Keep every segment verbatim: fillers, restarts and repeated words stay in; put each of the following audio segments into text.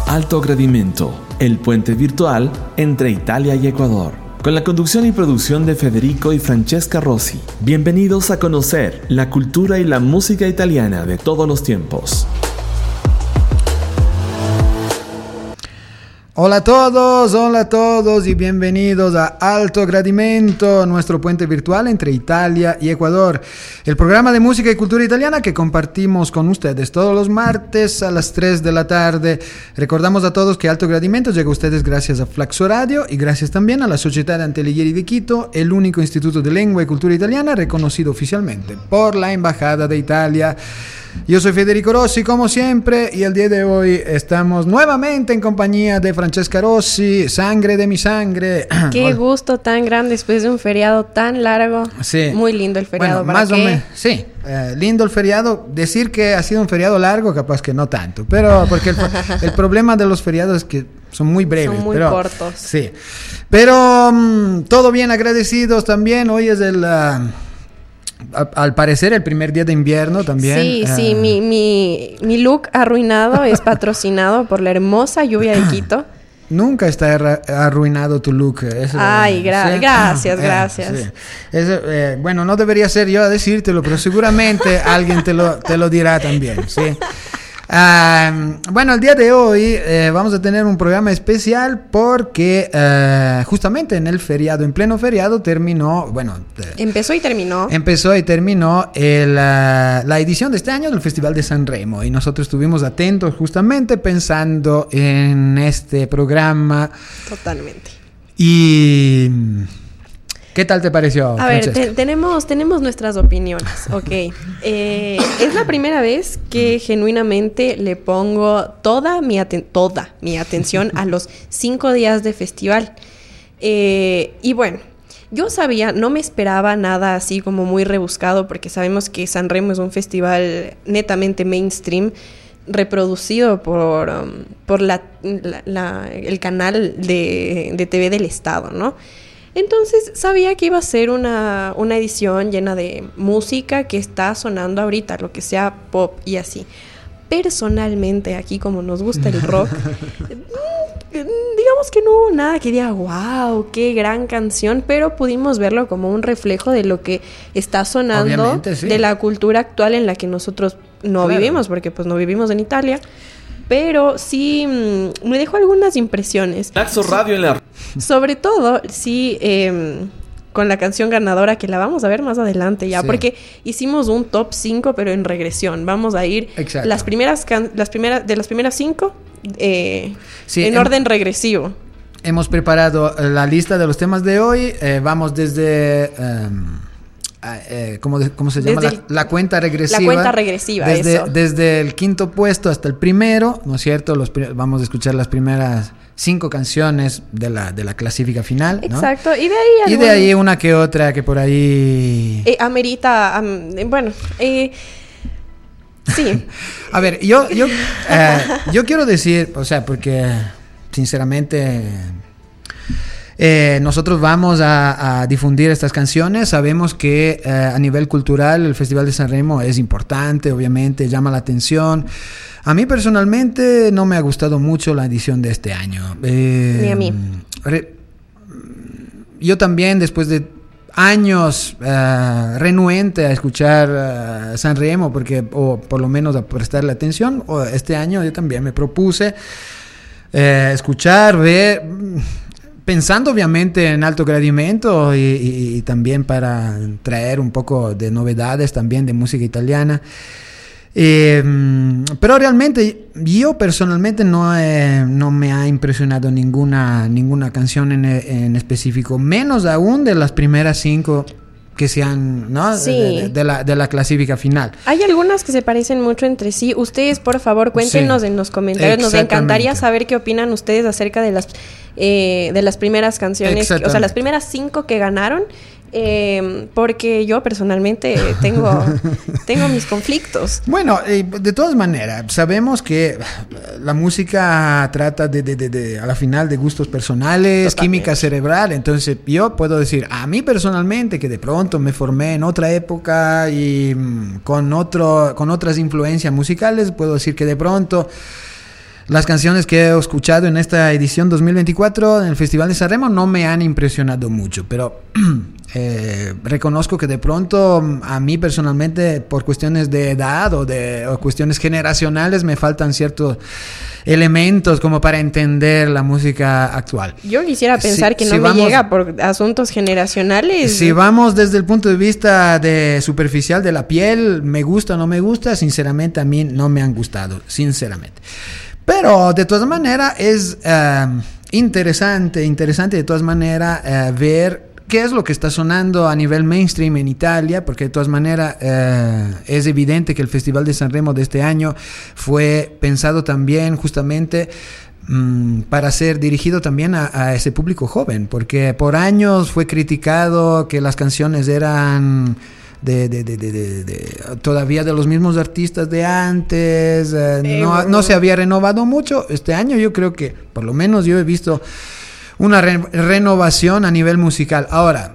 Alto Gradimento, el puente virtual entre Italia y Ecuador. Con la conducción y producción de Federico y Francesca Rossi. Bienvenidos a conocer la cultura y la música italiana de todos los tiempos. Hola a todos, hola a todos y bienvenidos a Alto Gradimento, nuestro puente virtual entre Italia y Ecuador. El programa de música y cultura italiana que compartimos con ustedes todos los martes a las tres de la tarde. Recordamos a todos que Alto Gradimento llega a ustedes gracias a Flaxo Radio y gracias también a la Società Antelighieri de Quito, el único instituto de lengua y cultura italiana reconocido oficialmente por la Embajada de Italia. Yo soy Federico Rossi, como siempre, y el día de hoy estamos nuevamente en compañía de Francesca Rossi, sangre de mi sangre. Qué Hola. Gusto tan grande después de un feriado tan largo. Sí. Muy lindo el feriado. Bueno, ¿para más qué? o menos, sí. Eh, lindo el feriado. Decir que ha sido un feriado largo, capaz que no tanto. Pero porque el, el problema de los feriados es que son muy breves. Son muy pero, cortos. Sí. Pero um, todo bien, agradecidos también. Hoy es el... Uh, al parecer el primer día de invierno también. Sí, uh, sí, mi, mi, mi look arruinado es patrocinado por la hermosa lluvia de Quito. Nunca está arruinado tu look. Eso, Ay, gra- ¿sí? gracias, eh, gracias. Sí. Eso, eh, bueno, no debería ser yo a decírtelo, pero seguramente alguien te lo, te lo dirá también, ¿sí? Uh, bueno, el día de hoy eh, vamos a tener un programa especial porque uh, justamente en el feriado, en pleno feriado, terminó, bueno... Empezó y terminó. Empezó y terminó el, uh, la edición de este año del Festival de Sanremo y nosotros estuvimos atentos justamente pensando en este programa. Totalmente. Y... ¿qué tal te pareció, A ver, Francesca? te- tenemos, tenemos nuestras opiniones, ok. Eh, es la primera vez que genuinamente le pongo toda mi, aten- toda mi atención a los cinco días de festival. Eh, y bueno, yo sabía, no me esperaba nada así como muy rebuscado, porque sabemos que Sanremo es un festival netamente mainstream, reproducido por, um, por la, la, la, el canal de, de T V del Estado, ¿no? Entonces sabía que iba a ser una, una edición llena de música que está sonando ahorita, lo que sea pop y así. Personalmente, aquí como nos gusta el rock, digamos que no hubo nada que diga, wow, qué gran canción, pero pudimos verlo como un reflejo de lo que está sonando, sí. de la cultura actual en la que nosotros no Claro. vivimos, porque pues no vivimos en Italia. Pero sí mmm, me dejó algunas impresiones. Flaxo Radio en la... Sobre todo, sí, eh, con la canción ganadora, que la vamos a ver más adelante ya, Sí. porque hicimos un top cinco, pero en regresión. Vamos a ir Exacto. las primeras, can- las primeras de las primeras cinco eh, Sí, en em- orden regresivo. Hemos preparado la lista de los temas de hoy. Eh, vamos desde... Um, eh, ¿cómo, de, ¿Cómo se llama? Desde La, el- la cuenta regresiva. La cuenta regresiva, desde, eso. desde el quinto puesto hasta el primero, ¿no es cierto? Los, pri- vamos a escuchar las primeras cinco canciones de la, de la clasifica final, ¿no? Exacto. Y de ahí... Y algún- de ahí una que otra que por ahí... eh, amerita... am- eh, bueno, eh, sí. A ver, yo, yo, eh, yo quiero decir, o sea, porque sinceramente eh, nosotros vamos a, a difundir estas canciones, sabemos que eh, a nivel cultural el Festival de Sanremo es importante, obviamente, llama la atención. A mí personalmente no me ha gustado mucho la edición de este año. Eh, Ni a mí. Re, yo también, después de años uh, renuente a escuchar uh, Sanremo, porque, o por lo menos a prestarle atención, o este año yo también me propuse eh, escuchar, ver, pensando obviamente en Alto Gradimento y, y, y también para traer un poco de novedades también de música italiana. Eh, pero realmente yo personalmente no, he, no me ha impresionado ninguna, ninguna canción en, en específico, menos aún de las primeras cinco que sean, ¿no? Sí. de, de, la, de la clasifica final. Hay algunas que se parecen mucho entre sí. Ustedes, por favor, cuéntenos Sí. en los comentarios. Nos encantaría Exactamente. saber qué opinan ustedes acerca de las eh, de las primeras canciones, que- o sea, Exactamente. las primeras cinco que ganaron. Eh, porque yo personalmente tengo, tengo mis conflictos. Bueno, eh, de todas maneras, sabemos que la música trata de, de, de, de a la final de gustos personales, Totalmente. química cerebral. Entonces, yo puedo decir, a mí personalmente, que de pronto me formé en otra época y mm, con, otro, con otras influencias musicales, puedo decir que de pronto las canciones que he escuchado en esta edición dos mil veinticuatro en el Festival de San Remo no me han impresionado mucho, pero eh, reconozco que de pronto a mí personalmente, por cuestiones de edad o de o cuestiones generacionales, me faltan ciertos elementos como para entender la música actual. Yo quisiera pensar si, que no si me vamos, llega por asuntos generacionales. Si vamos desde el punto de vista de superficial de la piel, me gusta o no me gusta, sinceramente a mí no me han gustado, sinceramente. Pero de todas maneras es uh, interesante, interesante de todas maneras uh, ver qué es lo que está sonando a nivel mainstream en Italia, porque de todas maneras uh, es evidente que el Festival de San Remo de este año fue pensado también justamente um, para ser dirigido también a, a ese público joven, porque por años fue criticado que las canciones eran... De, de, de, de, de, de todavía de los mismos artistas de antes, eh, no, no se había renovado mucho. Este año yo creo que por lo menos yo he visto una re- renovación a nivel musical. Ahora,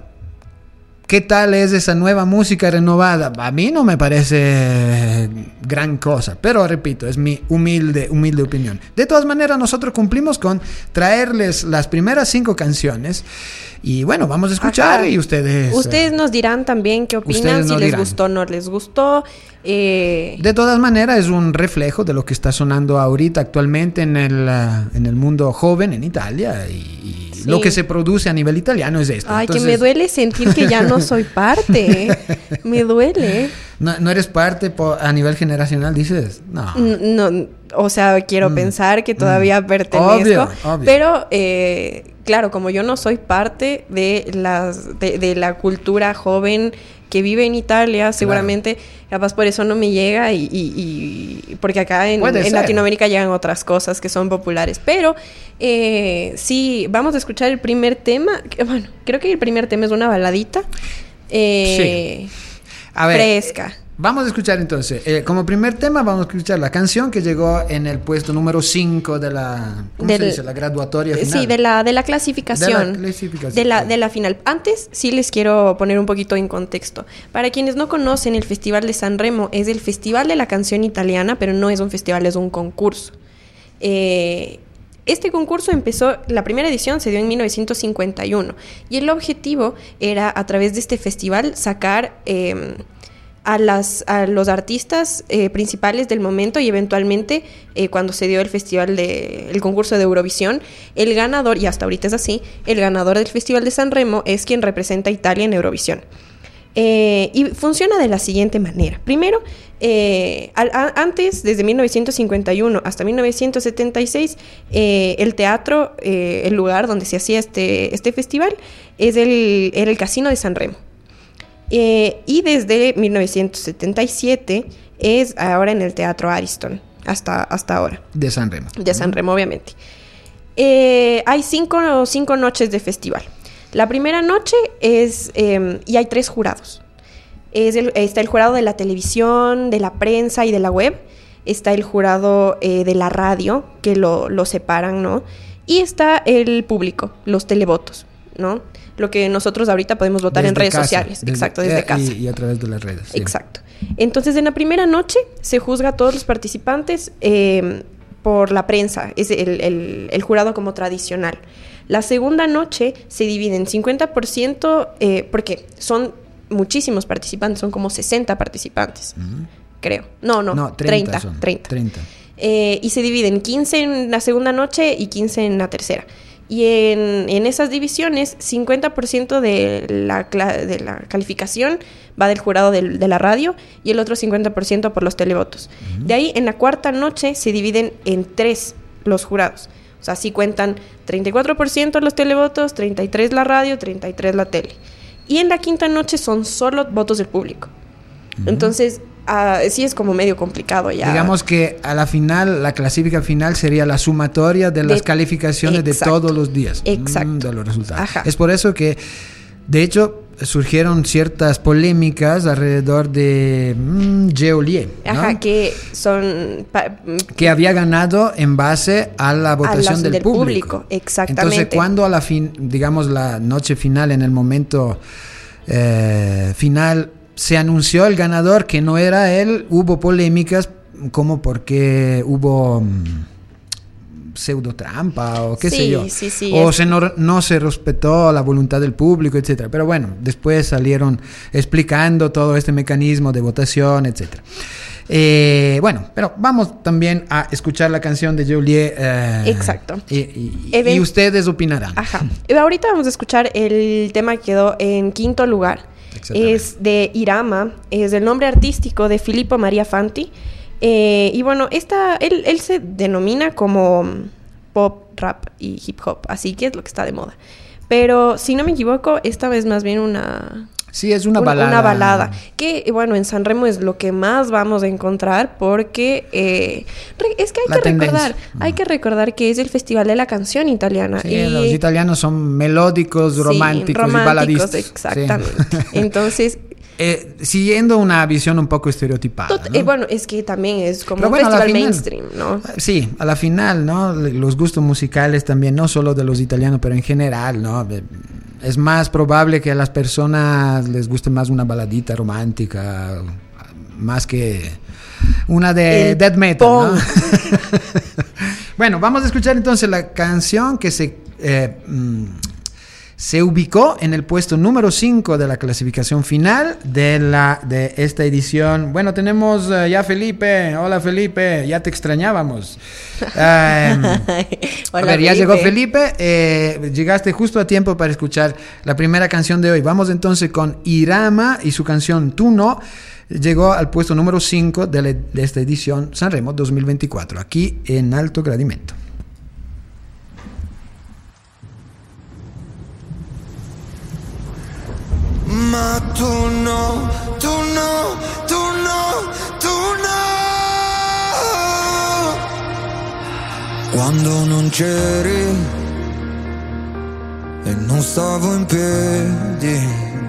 ¿qué tal es esa nueva música renovada? A mí no me parece gran cosa, pero repito, es mi humilde, humilde opinión. De todas maneras, nosotros cumplimos con traerles las primeras cinco canciones y bueno, vamos a escuchar. Ajá. Y ustedes... Ustedes nos dirán también qué opinan, si les dirán. gustó o no les gustó. Eh... De todas maneras, es un reflejo de lo que está sonando ahorita actualmente en el, uh, en el mundo joven en Italia y... y sí. Lo que se produce a nivel italiano es esto. Ay, Entonces... que me duele sentir que ya no soy parte. Me duele. No, no eres parte por, a nivel generacional, dices. No. No, o sea, quiero mm. pensar que todavía mm. pertenezco. Obvio, obvio. Pero, eh, claro, como yo no soy parte de, las, de, de la cultura joven que vive en Italia, seguramente, claro. Capaz por eso no me llega y, y, y porque acá en, en Latinoamérica llegan otras cosas que son populares. Pero eh, sí, vamos a escuchar el primer tema. Bueno, creo que el primer tema es una baladita eh, sí. A ver, fresca. Eh, vamos a escuchar entonces, eh, como primer tema vamos a escuchar la canción que llegó en el puesto número cinco de la, ¿cómo Del, se dice? La graduatoria final. Sí, de la, de la clasificación. De la clasificación. De la, de la final. Antes, sí les quiero poner un poquito en contexto. Para quienes no conocen, el Festival de San Remo es el Festival de la Canción Italiana, pero no es un festival, es un concurso. Eh... Este concurso empezó, la primera edición se dio en mil novecientos cincuenta y uno y el objetivo era a través de este festival sacar eh, a, las, a los artistas eh, principales del momento y eventualmente eh, cuando se dio el festival de, el concurso de Eurovisión, el ganador, y hasta ahorita es así, el ganador del Festival de San Remo es quien representa a Italia en Eurovisión. Eh, y funciona de la siguiente manera. Primero, eh, al, a, antes, desde mil novecientos cincuenta y uno hasta mil novecientos setenta y seis, eh, el teatro, eh, el lugar donde se hacía este, este festival, es el, era el Casino de San Remo. Eh, y desde mil novecientos setenta y siete es ahora en el Teatro Ariston, hasta, hasta ahora. De San Remo. De San Remo, obviamente. Eh, hay cinco, cinco noches de festival. La primera noche es, eh, y hay tres jurados. Es el, está el jurado de la televisión, de la prensa y de la web. Está el jurado eh, de la radio, que lo, lo separan, ¿no? Y está el público, los televotos, ¿no? Lo que nosotros ahorita podemos votar desde en redes casa, sociales. Desde, Exacto, desde eh, casa. Y, y a través de las redes. Sí. Exacto. Entonces, en la primera noche se juzga a todos los participantes eh, por la prensa. Es el, el, el jurado como tradicional. La segunda noche se divide en cincuenta por ciento, eh, porque son muchísimos participantes, son como sesenta participantes, uh-huh. creo. No, no, no treinta. treinta, treinta. treinta. Eh, y se dividen quince en la segunda noche y quince en la tercera. Y en, en esas divisiones, cincuenta por ciento de la, de la calificación va del jurado del, de la radio y el otro cincuenta por ciento por los televotos. Uh-huh. De ahí, en la cuarta noche, se dividen en tres los jurados. O sea, así cuentan treinta y cuatro por ciento los televotos, treinta y tres por ciento la radio, treinta y tres por ciento la tele. Y en la quinta noche son solo votos del público. Uh-huh. Entonces, uh, sí es como medio complicado ya. Digamos que a la final, la clasificación final sería la sumatoria de, de las calificaciones exacto, de todos los días. Exacto. Mm, de los resultados. Ajá. Es por eso que, de hecho, surgieron ciertas polémicas alrededor de mmm, Geolier, ¿no? Ajá, que son... Pa- que había ganado en base a la votación a del, del público. público. Exactamente. Entonces, cuando a la fin, digamos, la noche final, en el momento eh, final, se anunció el ganador que no era él, hubo polémicas como porque hubo... pseudo trampa o qué sí, sé yo. Sí, sí, o es... se no, no se respetó la voluntad del público, etcétera. Pero bueno, después salieron explicando todo este mecanismo de votación, etcétera. Eh, bueno, pero vamos también a escuchar la canción de Geolier. Eh, Exacto. Y, y, Even... y ustedes opinarán. Ajá. Ahorita vamos a escuchar el tema que quedó en quinto lugar. Es de Irama, es el nombre artístico de Filippo Maria Fanti. Eh, y bueno, esta, él, él se denomina como pop, rap y hip hop, así que es lo que está de moda. Pero si no me equivoco, esta vez más bien una... Sí, es una un, balada. Una balada. Que, bueno, en Sanremo es lo que más vamos a encontrar porque... Eh, es que hay la que tendencia. recordar, uh-huh. hay que recordar que es el Festival de la Canción Italiana. Sí, y... los italianos son melódicos, románticos, sí, románticos y baladistas. Exactamente. Sí. Entonces... Eh, siguiendo una visión un poco estereotipada, Tot- ¿no? eh, bueno, es que también es como Pero un bueno, festival final, mainstream, ¿no? Sí, a la final, ¿no? Los gustos musicales también, no solo de los italianos, pero en general, ¿no? Es más probable que a las personas les guste más una baladita romántica, más que una de El death metal, ¿no? Bueno, vamos a escuchar entonces la canción que se... Eh, mm, se ubicó en el puesto número cinco de la clasificación final de, la, de esta edición. Bueno, tenemos uh, ya Felipe. Hola Felipe, ya te extrañábamos. Um, Hola, a ver, ya Felipe. Llegó Felipe. Eh, llegaste justo a tiempo para escuchar la primera canción de hoy. Vamos entonces con Irama y su canción Tú No. Llegó al puesto número cinco de, la, de esta edición Sanremo dos mil veinticuatro, aquí en Alto Gradimento. Ma tu no, tu no, tu no, tu no. Quando non c'eri e non stavo in piedi,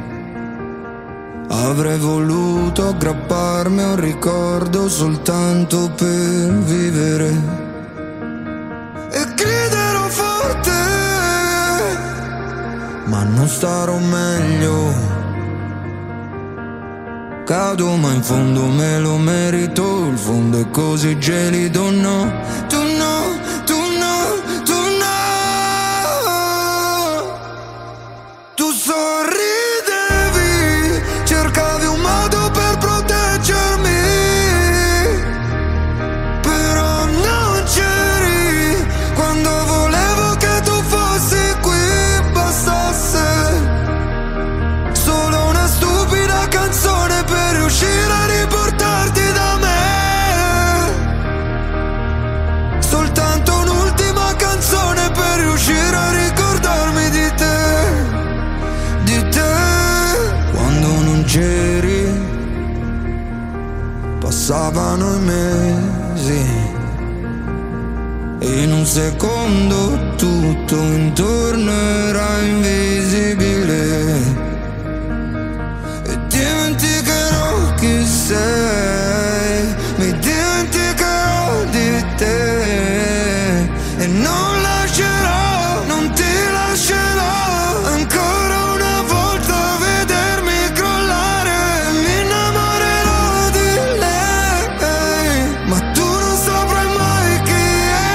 avrei voluto aggrapparmi a un ricordo soltanto per vivere e griderò forte, ma non starò meglio. Cado ma in fondo me lo merito, il fondo è così gelido, no, tu no, tu no, tu no. Tu sorridevi, cercavi un modo per proteggermi, però non c'eri quando volevo che tu fossi qui, bastasse solo una stupida canzone per riuscire a riportarti da me, soltanto un'ultima canzone per riuscire a ricordarmi di te, di te. Quando non c'eri passavano i mesi e in un secondo tutto intorno era invisibile. Dimenticherò chi sei, mi dimenticherò di te e non lascerò, non ti lascerò ancora una volta vedermi crollare. Mi innamorerò di lei, ma tu non saprai mai chi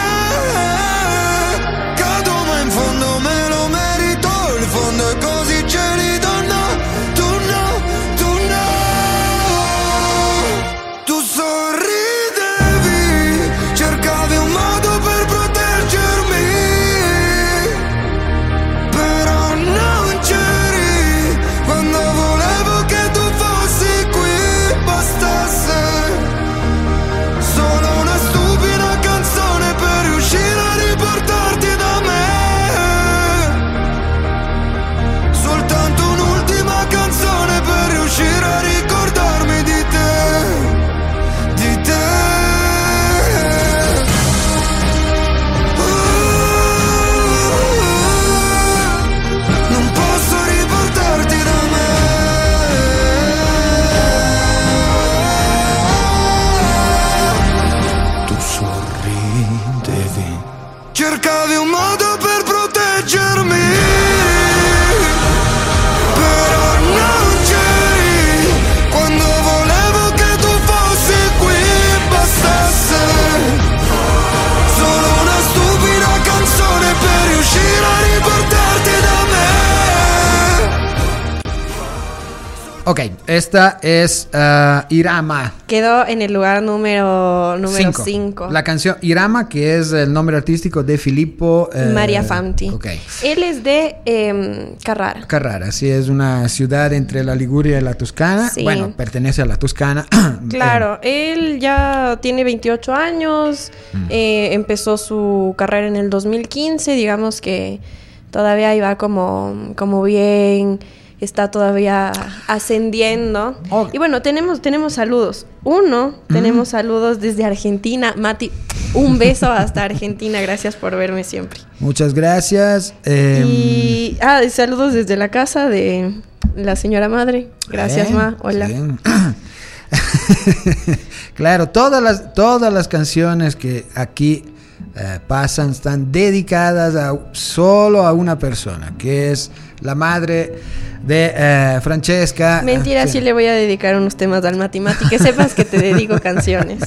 è. Cado ma in fondo me lo merito, il fondo è così gelido, no. Cercavi un modo per proteggermi, però non c'eri quando volevo che tu fossi qui, bastasse solo una stupida Ok, esta es uh, Irama. Quedó en el lugar número cinco. La canción Irama, que es el nombre artístico de Filippo eh, Maria Fanti. Okay. Él es de eh, Carrara. Carrara, sí, es una ciudad entre la Liguria y la Toscana. Sí. Bueno, pertenece a la Toscana. Claro, eh. él ya tiene veintiocho años, mm. eh, empezó su carrera en el dos mil quince, digamos que todavía iba como, como bien... Está todavía ascendiendo. Oh. Y bueno, tenemos, tenemos saludos. Uno, mm. tenemos saludos desde Argentina. Mati, un beso hasta Argentina. Gracias por verme siempre. Muchas gracias. Eh... Y ah, saludos desde la casa de la señora madre. Gracias, eh, Ma. Hola. Claro, todas las, todas las canciones que aquí eh, pasan están dedicadas a, solo a una persona, que es la madre de eh, Francesca. Mentira, sí. sí le voy a dedicar unos temas al Mati Mati, que sepas que te dedico canciones.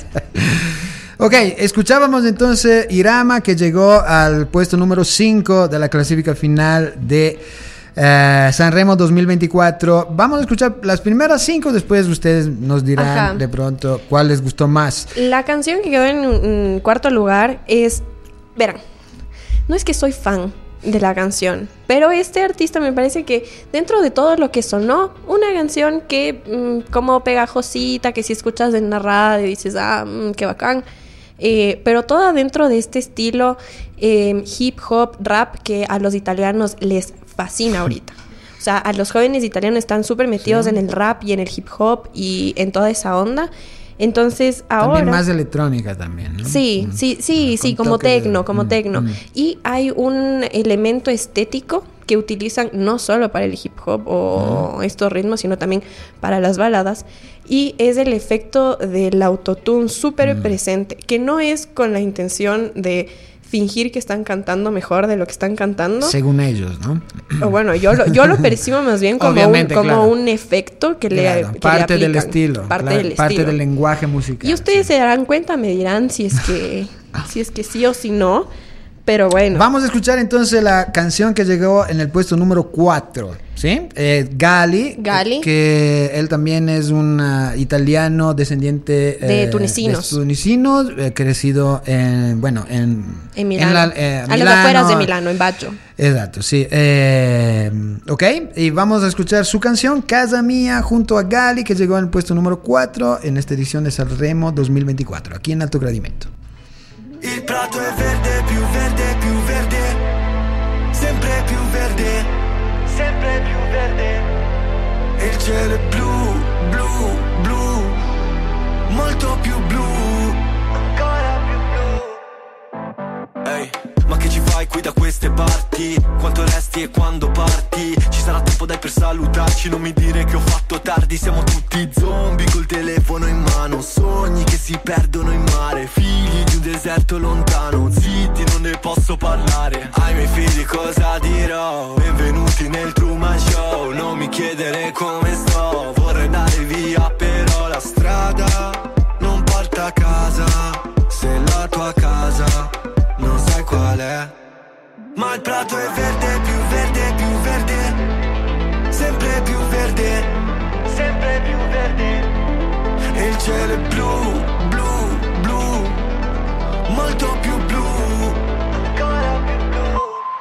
Ok, escuchábamos entonces Irama, que llegó al puesto número cinco de la clasificación final de uh, Sanremo dos mil veinticuatro. Vamos a escuchar las primeras cinco, después ustedes nos dirán Ajá. de pronto cuál les gustó más. La canción que quedó en, en cuarto lugar es... Verán, no es que soy fan de la canción, pero este artista me parece que dentro de todo lo que sonó, una canción que mmm, como pegajosita, que si escuchas en la radio dices, ah, mmm, qué bacán, eh, pero toda dentro de este estilo eh, hip hop, rap, que a los italianos les fascina ahorita. O sea, a los jóvenes italianos están súper metidos sí. en el rap y en el hip hop y en toda esa onda. Entonces ahora... También más electrónica también, ¿no? Sí, mm. sí, sí, sí, como tecno, de... como mm, tecno. Mm. Y hay un elemento estético que utilizan no solo para el hip hop o mm. estos ritmos, sino también para las baladas. Y es el efecto del autotune súper mm. presente, que no es con la intención de fingir que están cantando mejor de lo que están cantando. Según ellos, ¿no? O bueno, yo lo, yo lo percibo más bien como, un, como claro. un efecto que, claro, le, que parte le del estilo. Parte claro, del parte estilo. del lenguaje musical. Y ustedes sí. se darán cuenta, me dirán si es que, si es que sí o si no. Pero bueno. Vamos a escuchar entonces la canción que llegó en el puesto número cuatro, ¿sí? Eh, Gali. Gali. Que él también es un uh, italiano descendiente... De eh, tunecinos. De tunecinos, eh, crecido en, bueno, en... En Milano. En la, eh, a Milano, las afueras de Milano, en Baggio. Exacto, sí. Eh, ok, y vamos a escuchar su canción, Casa Mía, junto a Gali, que llegó en el puesto número cuatro en esta edición de Sanremo dos mil veinticuatro, aquí en Alto Gradimento. Il prato è verde, più verde, più verde, sempre più verde, sempre più verde. E il cielo è blu, blu, blu, molto più blu, ancora più blu. Ehi, ma che ci fai qui da queste parti? Quanto resti e quando parti? Ci sarà tempo dai per salutarci, non mi dire che ho fatto tardi. Siamo tutti zombie col telefono in mano, sogni che si perdono in mare, figli di un deserto lontano, zitti non ne posso parlare. Ai miei figli cosa dirò? Benvenuti nel Truman Show, non mi chiedere come sto, vorrei andare via però la strada non porta a casa, se la tua casa non sai qual è. Ma il prato è verde, più verde, più verde, sempre più verde, sempre più verde. E il cielo è blu, blu, blu, molto più blu, ancora più blu.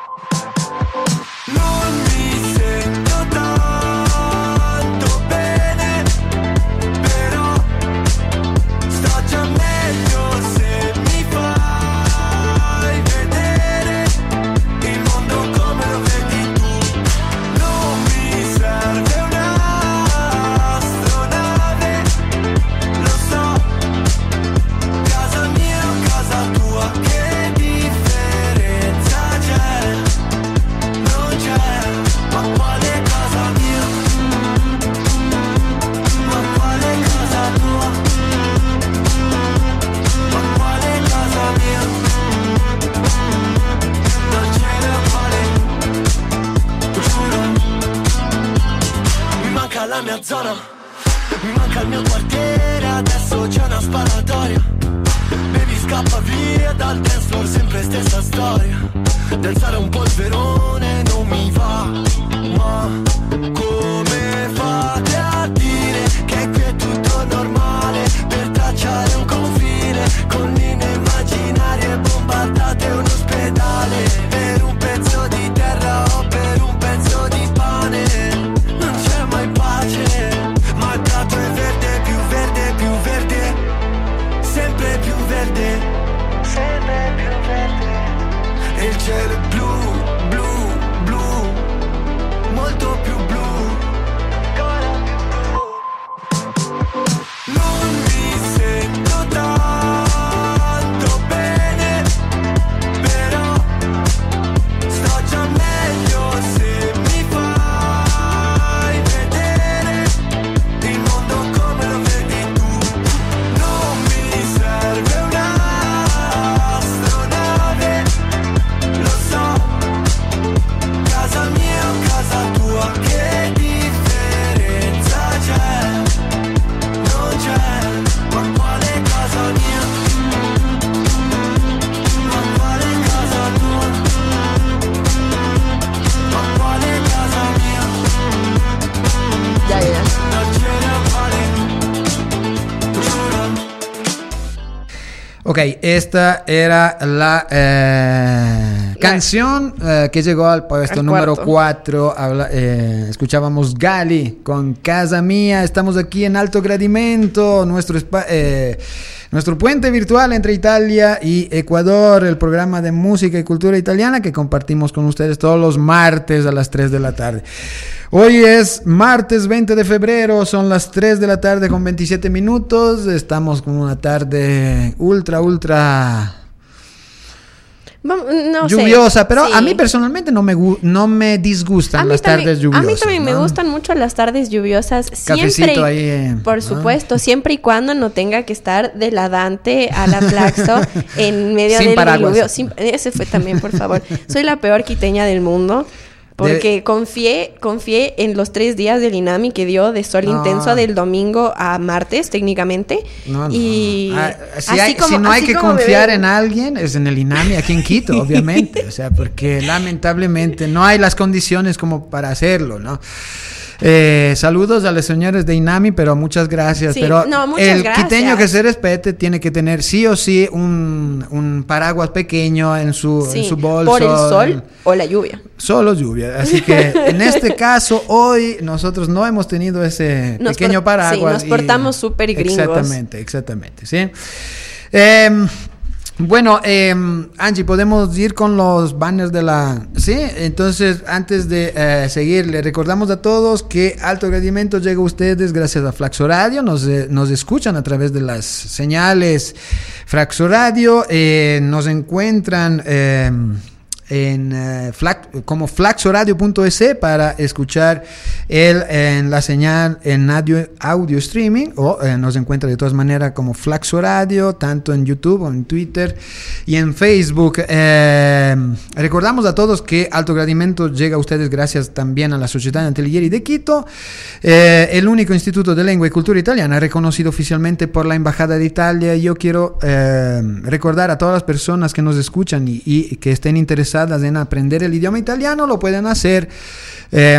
Non mi sento tanto bene, però sto già meglio se mi fai vedere il mondo come lo vedi tu. Non mi serve un'astronave, lo so, casa mia o casa tua, che differenza c'è? Non c'è, ma quale casa mia? Ma quale casa tua? Ma quale casa mia? Dal cielo quale, giuro, mi manca la mia zona, mi manca il mio quartiere, adesso c'è una sparatoria. Baby scappa via dal dance floor, sempre stessa storia. Danzare un polverone non mi va, ma come fate a il cielo è blu, blu, blu, molto più blu, ancora più blu. Non mi sento tanto bene, però sto già meglio se mi fai vedere il mondo come lo vedi tu. Non mi serve un'astronave, lo so, casa mia o casa tua, che differenza c'è? Non c'è, ma quale casa mia? Ma quale casa tua? Ma quale casa mia? Ya, ya. Non ce ne vale, giuro. Ok, esta era la eh, canción eh, que llegó al puesto Al número cuarto. cuatro. Habla, eh, escuchábamos Gali con Casa Mía. Estamos aquí en Alto Gradimento, nuestro, espa- eh, nuestro puente virtual entre Italia y Ecuador, el programa de música y cultura italiana que compartimos con ustedes todos los martes a las tres de la tarde. Hoy es martes veinte de febrero, son las tres de la tarde con veintisiete minutos. Estamos con una tarde ultra, ultra Vam- No sé. lluviosa, pero Sí. a mí personalmente no me, gu- no me disgustan A mí las también- tardes lluviosas. A mí también me ¿no? gustan mucho las tardes lluviosas. Siempre, Cafecito y- ahí, eh, por ¿no? supuesto, siempre y cuando no tenga que estar de la Dante a la Flaxo en medio Sin del paraguas. diluvio. Sin- ese fue también, por favor. Soy la peor quiteña del mundo. Porque De- confié, confié en los tres días del INAMI que dio de sol No. intenso del domingo a martes, técnicamente. No, no. Y Ah, si, así hay- como- si no hay así que como me confiar ven- en alguien, es en el INAMI aquí en Quito, obviamente. O sea, porque lamentablemente no hay las condiciones como para hacerlo, ¿no? Eh, saludos a los señores de INAMI, pero muchas gracias. Sí, pero no, muchas el gracias. quiteño que se respete tiene que tener sí o sí un, un paraguas pequeño en su, Sí, en su bolso. por el sol o la lluvia. Solo lluvia. Así que en este caso, hoy nosotros no hemos tenido ese Nos pequeño por- paraguas. sí, nos y- portamos súper gringos. Exactamente, exactamente, sí. Em, bueno, em, Angie, podemos ir con los banners de la... Sí, entonces antes de eh, seguir, le recordamos a todos que Alto Gradimento llega a ustedes gracias a Flaxo Radio, nos, eh, nos escuchan a través de las señales Flaxo Radio, eh, nos encuentran... em, en eh, flac, como flaxoradio punto es para escuchar el, en la señal en audio, audio streaming o eh, nos encuentra de todas maneras como Flaxo Radio tanto en YouTube o en Twitter y en Facebook. Eh, recordamos a todos que Alto Gradimento llega a ustedes gracias también a la Società Antellieri de Quito, eh, el único instituto de lengua y cultura italiana reconocido oficialmente por la Embajada de Italia. Yo quiero eh, recordar a todas las personas que nos escuchan y, y que estén interesadas en aprender el idioma italiano, lo pueden hacer eh,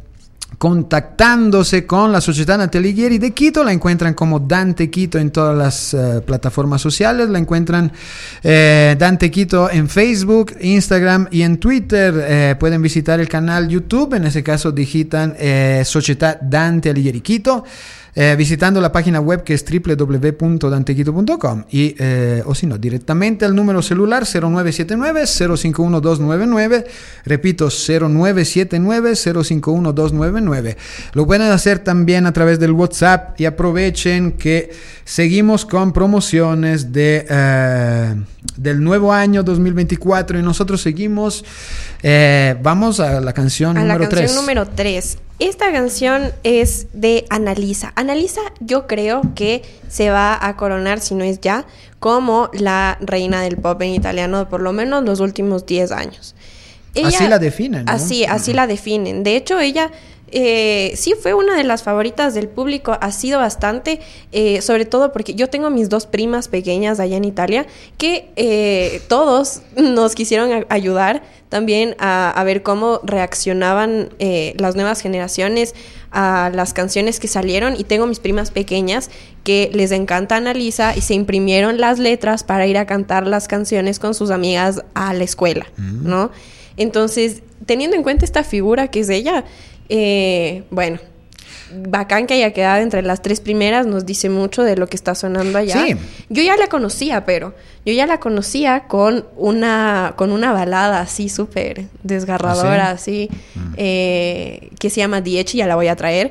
contactándose con la Società Antellieri de Quito. La encuentran como Dante Quito en todas las uh, plataformas sociales, la encuentran eh, Dante Quito en Facebook, Instagram y en Twitter. Eh, pueden visitar el canal YouTube, en ese caso digitan eh, Società Dante Alighieri Quito. Eh, visitando la página web que es doble u doble u doble u punto dantequito punto com y eh, o si no directamente al número celular cero nueve siete nueve cero cinco uno dos nueve nueve, repito cero nueve siete nueve cero cinco uno dos nueve nueve. Lo pueden hacer también a través del WhatsApp y aprovechen que seguimos con promociones de eh, del nuevo año dos mil veinticuatro y nosotros seguimos eh, vamos a la canción A la número canción tres. número tres. Esta canción es de Annalisa. Annalisa, yo creo que se va a coronar, si no es ya, como la reina del pop en italiano, por lo menos los últimos diez años. Ella, Así la definen, ¿no? Así, así la definen. De hecho, ella eh, sí fue una de las favoritas del público, ha sido bastante, eh, sobre todo porque yo tengo mis dos primas pequeñas allá en Italia, que eh, todos nos quisieron a- ayudar también a, a ver cómo reaccionaban eh, las nuevas generaciones a las canciones que salieron, y tengo mis primas pequeñas que les encanta Annalisa y se imprimieron las letras para ir a cantar las canciones con sus amigas a la escuela, mm. ¿no? Entonces, teniendo en cuenta esta figura que es ella, eh, bueno, bacán que haya quedado entre las tres primeras, nos dice mucho de lo que está sonando allá. Sí. Yo ya la conocía, pero yo ya la conocía con una, con una balada así súper desgarradora, ¿Ah, sí? así, mm. eh, que se llama Dieci, ya la voy a traer.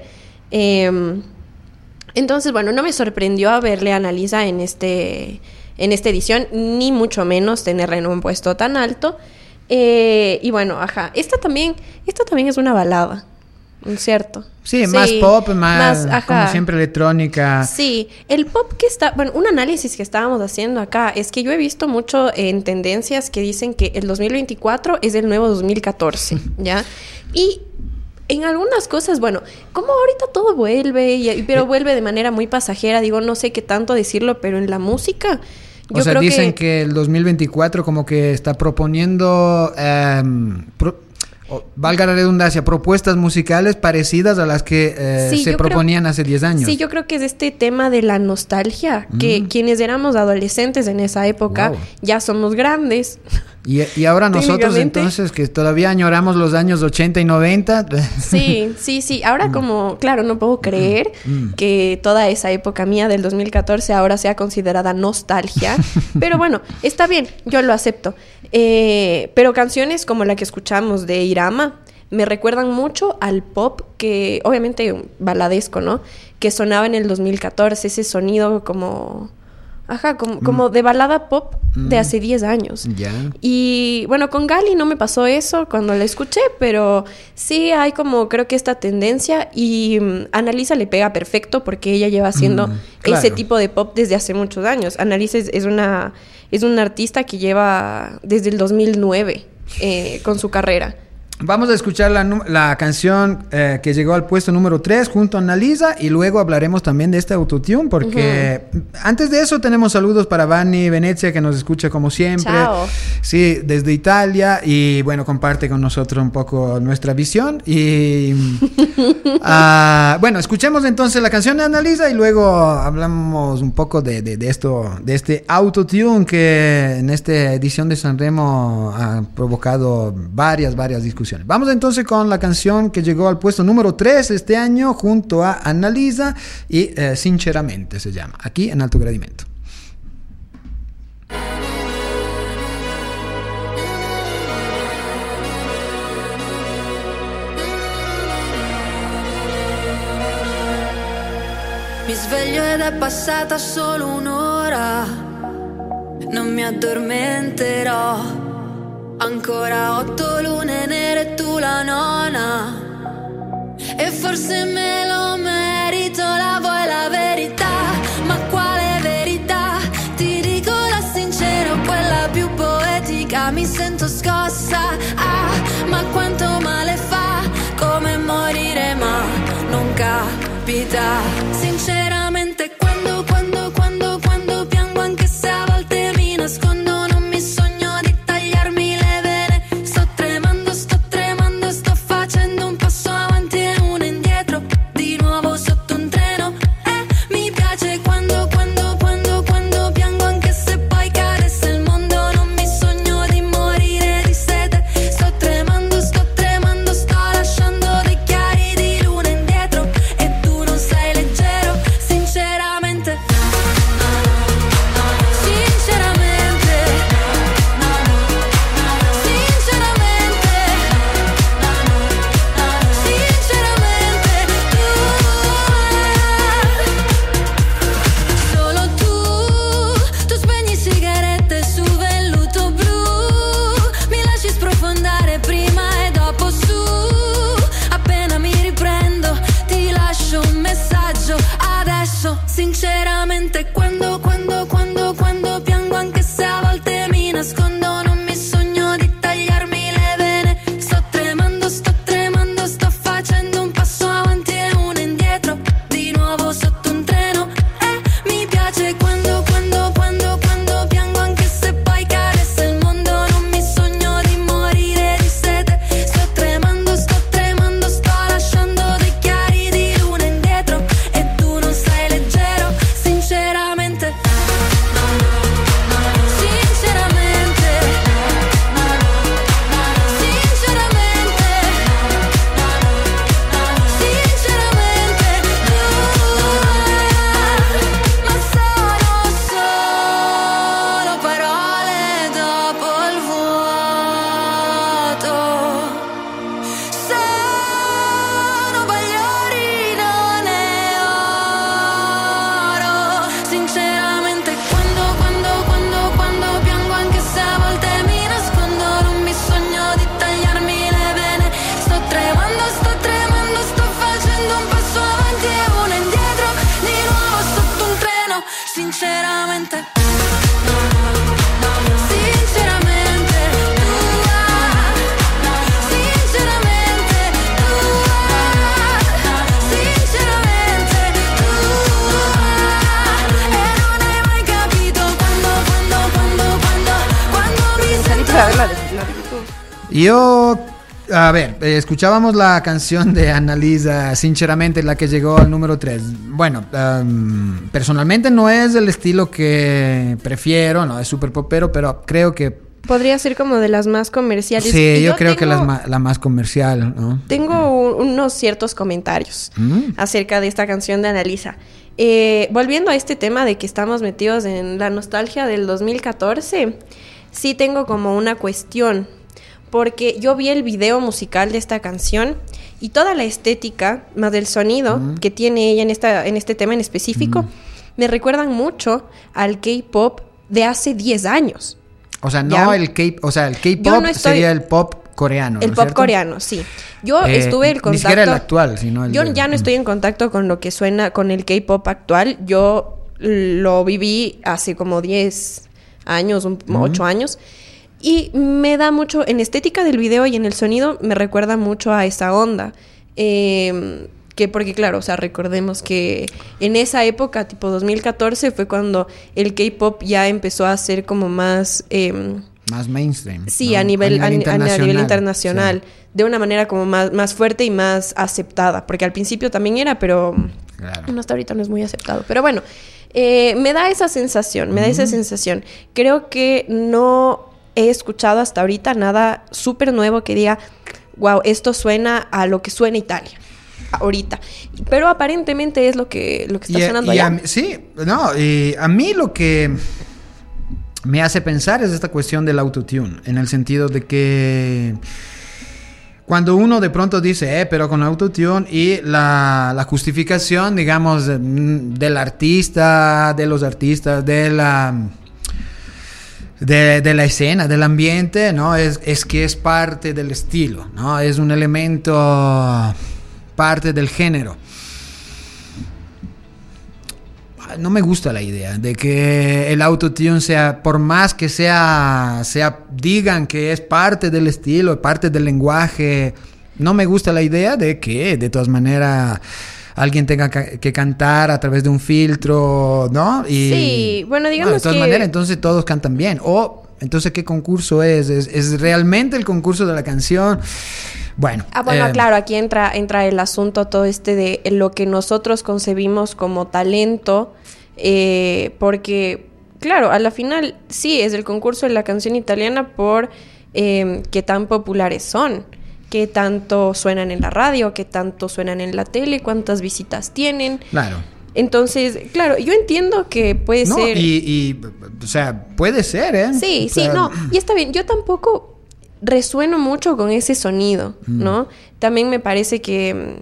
Eh, entonces, bueno, no me sorprendió a verle a Annalisa en este, en esta edición, ni mucho menos tenerla en un puesto tan alto. Eh, y bueno, ajá, esta también, esta también es una balada, ¿cierto? Sí, sí, más pop, más, más como siempre, electrónica. Sí, el pop que está... Bueno, un análisis que estábamos haciendo acá es que yo he visto mucho en tendencias que dicen que el dos mil veinticuatro es el nuevo dos mil catorce, ¿ya? Y en algunas cosas, bueno, como ahorita todo vuelve, y, pero vuelve de manera muy pasajera, digo, no sé qué tanto decirlo, pero en la música... O yo sea, creo dicen que... que el dos mil veinticuatro como que está proponiendo... Eh, pro... O, valga la redundancia, propuestas musicales parecidas a las que eh, sí, se proponían creo, hace diez años. Sí, yo creo que es este tema de la nostalgia, que mm. quienes éramos adolescentes en esa época, wow. ya somos grandes. Y, y ahora nosotros entonces, que todavía añoramos los años ochenta y noventa. Sí, sí, sí. Ahora como, claro, no puedo creer mm. que toda esa época mía del dos mil catorce ahora sea considerada nostalgia. Pero bueno, está bien, yo lo acepto. Eh, pero canciones como la que escuchamos de Irama me recuerdan mucho al pop que, obviamente, baladesco, ¿no? Que sonaba en el dos mil catorce, ese sonido como... Ajá, como, mm. como de balada pop mm. de hace diez años. Yeah. Y bueno, con Gali no me pasó eso cuando la escuché, pero sí hay como creo que esta tendencia y um, Annalisa le pega perfecto porque ella lleva haciendo mm, claro. ese tipo de pop desde hace muchos años. Annalisa es, es una es una artista que lleva desde el dos mil nueve eh, con su carrera. Vamos a escuchar la, la canción eh, que llegó al puesto número tres junto a Annalisa y luego hablaremos también de este autotune porque uh-huh. antes de eso tenemos saludos para Vanni Venezia que nos escucha como siempre. Chao. Sí, desde Italia y bueno, comparte con nosotros un poco nuestra visión y uh, bueno, escuchemos entonces la canción de Annalisa y luego hablamos un poco de, de, de esto, de este autotune que en esta edición de Sanremo ha provocado varias, varias discusiones. Vamos entonces con la canción que llegó al puesto número tres este año junto a Annalisa y eh, Sinceramente se llama, aquí en Alto Gradimento. Mi sveglio ed è passata solo un'ora, non mi addormenterò. Ancora otto lune nere e tu la nona. E forse me lo merito, la vuoi la verità? Ma quale verità? Ti dico la sincera, quella più poetica. Mi sento scossa, ah, ma quanto male fa. Come morire ma non capita. Sinceramente quando, quando, quando, quando piango anche se a volte mi nascondo. Sto tremando, sto lasciando dei chiari di luna indietro e tu non sei leggero. escuchar la de, la de YouTube. Yo, a ver, eh, escuchábamos la canción de Annalisa, sinceramente, la que llegó al número tres. Bueno, um, personalmente no es el estilo que prefiero, no es súper popero, pero creo que... Podría ser como de las más comerciales. Sí, Y yo, yo creo tengo, que la, ma- la más comercial, ¿no? Tengo un- unos ciertos comentarios Mm. acerca de esta canción de Annalisa. Eh, volviendo a este tema de que estamos metidos en la nostalgia del dos mil catorce, sí tengo como una cuestión. Porque yo vi el video musical de esta canción y toda la estética, más del sonido mm. que tiene ella en, esta, en este tema en específico, mm. me recuerdan mucho al K-pop de hace diez años. O sea, no ¿Ya? el K, o sea, el K-pop no estoy... sería el pop coreano, El ¿no pop cierto? coreano, sí. Yo Eh, estuve en contacto... Ni siquiera el actual, sino el... Yo de... ya no estoy en contacto con lo que suena con el K-pop actual. Yo lo viví hace como diez años, un, uh-huh. ocho años. Y me da mucho, en estética del video y en el sonido, me recuerda mucho a esa onda. Eh, que porque, claro, o sea, recordemos que en esa época, tipo dos mil catorce, fue cuando el K-pop ya empezó a ser como más... Eh, más mainstream. Sí, ¿no? a, nivel, a, nivel internacional, a nivel internacional. Sí. De una manera como más, más fuerte y más aceptada. Porque al principio también era, pero claro. hasta ahorita no es muy aceptado. Pero bueno, eh, me da esa sensación, me mm. da esa sensación. Creo que no... he escuchado hasta ahorita nada súper nuevo que diga, wow, esto suena a lo que suena Italia ahorita. Pero aparentemente es lo que, lo que está y, sonando y allá. A, sí, no, y a mí lo que me hace pensar es esta cuestión del autotune, en el sentido de que cuando uno de pronto dice, eh, pero con autotune y la, la justificación, digamos, de, del artista, de los artistas, de la... De, de la escena, del ambiente, ¿no? Es, es que es parte del estilo, ¿no? Es un elemento, parte del género. No me gusta la idea de que el autotune sea, por más que sea, sea, digan que es parte del estilo, parte del lenguaje, no me gusta la idea de que, de todas maneras... alguien tenga que cantar a través de un filtro, ¿no? Y, sí, bueno, digamos no, de todas que... maneras, entonces todos cantan bien. O, entonces, ¿qué concurso es? ¿Es, es realmente el concurso de la canción? Bueno. Ah, bueno, eh, claro, aquí entra, entra el asunto todo este de lo que nosotros concebimos como talento, eh, porque, claro, a la final sí, es el concurso de la canción italiana por eh, qué tan populares son. Qué tanto suenan en la radio, qué tanto suenan en la tele, cuántas visitas tienen. Claro. Entonces, claro, yo entiendo que puede no, ser... Y, y, o sea, puede ser, ¿eh? Sí, o sí, sea... no. Y está bien, yo tampoco resueno mucho con ese sonido, mm. ¿no? También me parece que...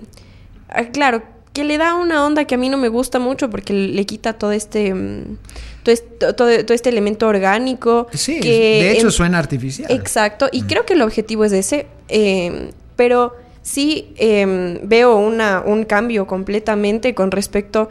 Claro, que le da una onda que a mí no me gusta mucho porque le quita todo este... Todo este, todo, todo este elemento orgánico. Sí, que de hecho en, suena artificial. Exacto, y mm. creo que el objetivo es ese, eh, pero sí eh, veo una, un cambio completamente con respecto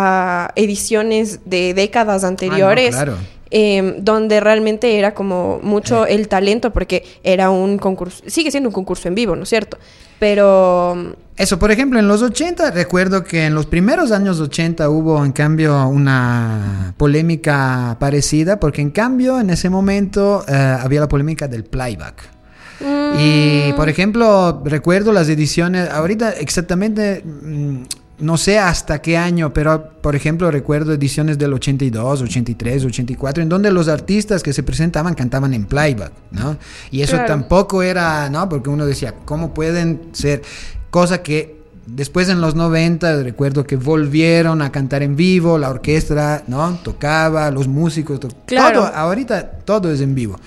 a ediciones de décadas anteriores. Ah, no, claro. Eh, donde realmente era como mucho eh. el talento, porque era un concurso, sigue siendo un concurso en vivo, ¿no es cierto? Pero... Eso, por ejemplo, en los ochenta, recuerdo que en los primeros años ochenta hubo, en cambio, una polémica parecida, porque en cambio, en ese momento, eh, había la polémica del playback. Mm. Y, por ejemplo, recuerdo las ediciones, ahorita exactamente... Mmm, no sé hasta qué año, pero por ejemplo recuerdo ediciones del ochenta y dos, ochenta y tres, ochenta y cuatro, en donde los artistas que se presentaban cantaban en playback, ¿no? Y eso claro. tampoco era, ¿no? Porque uno decía, ¿cómo pueden ser? Cosa que después en los noventa recuerdo que volvieron a cantar en vivo, la orquesta, ¿no? Tocaba, los músicos, to- claro. todo, ahorita todo es en vivo.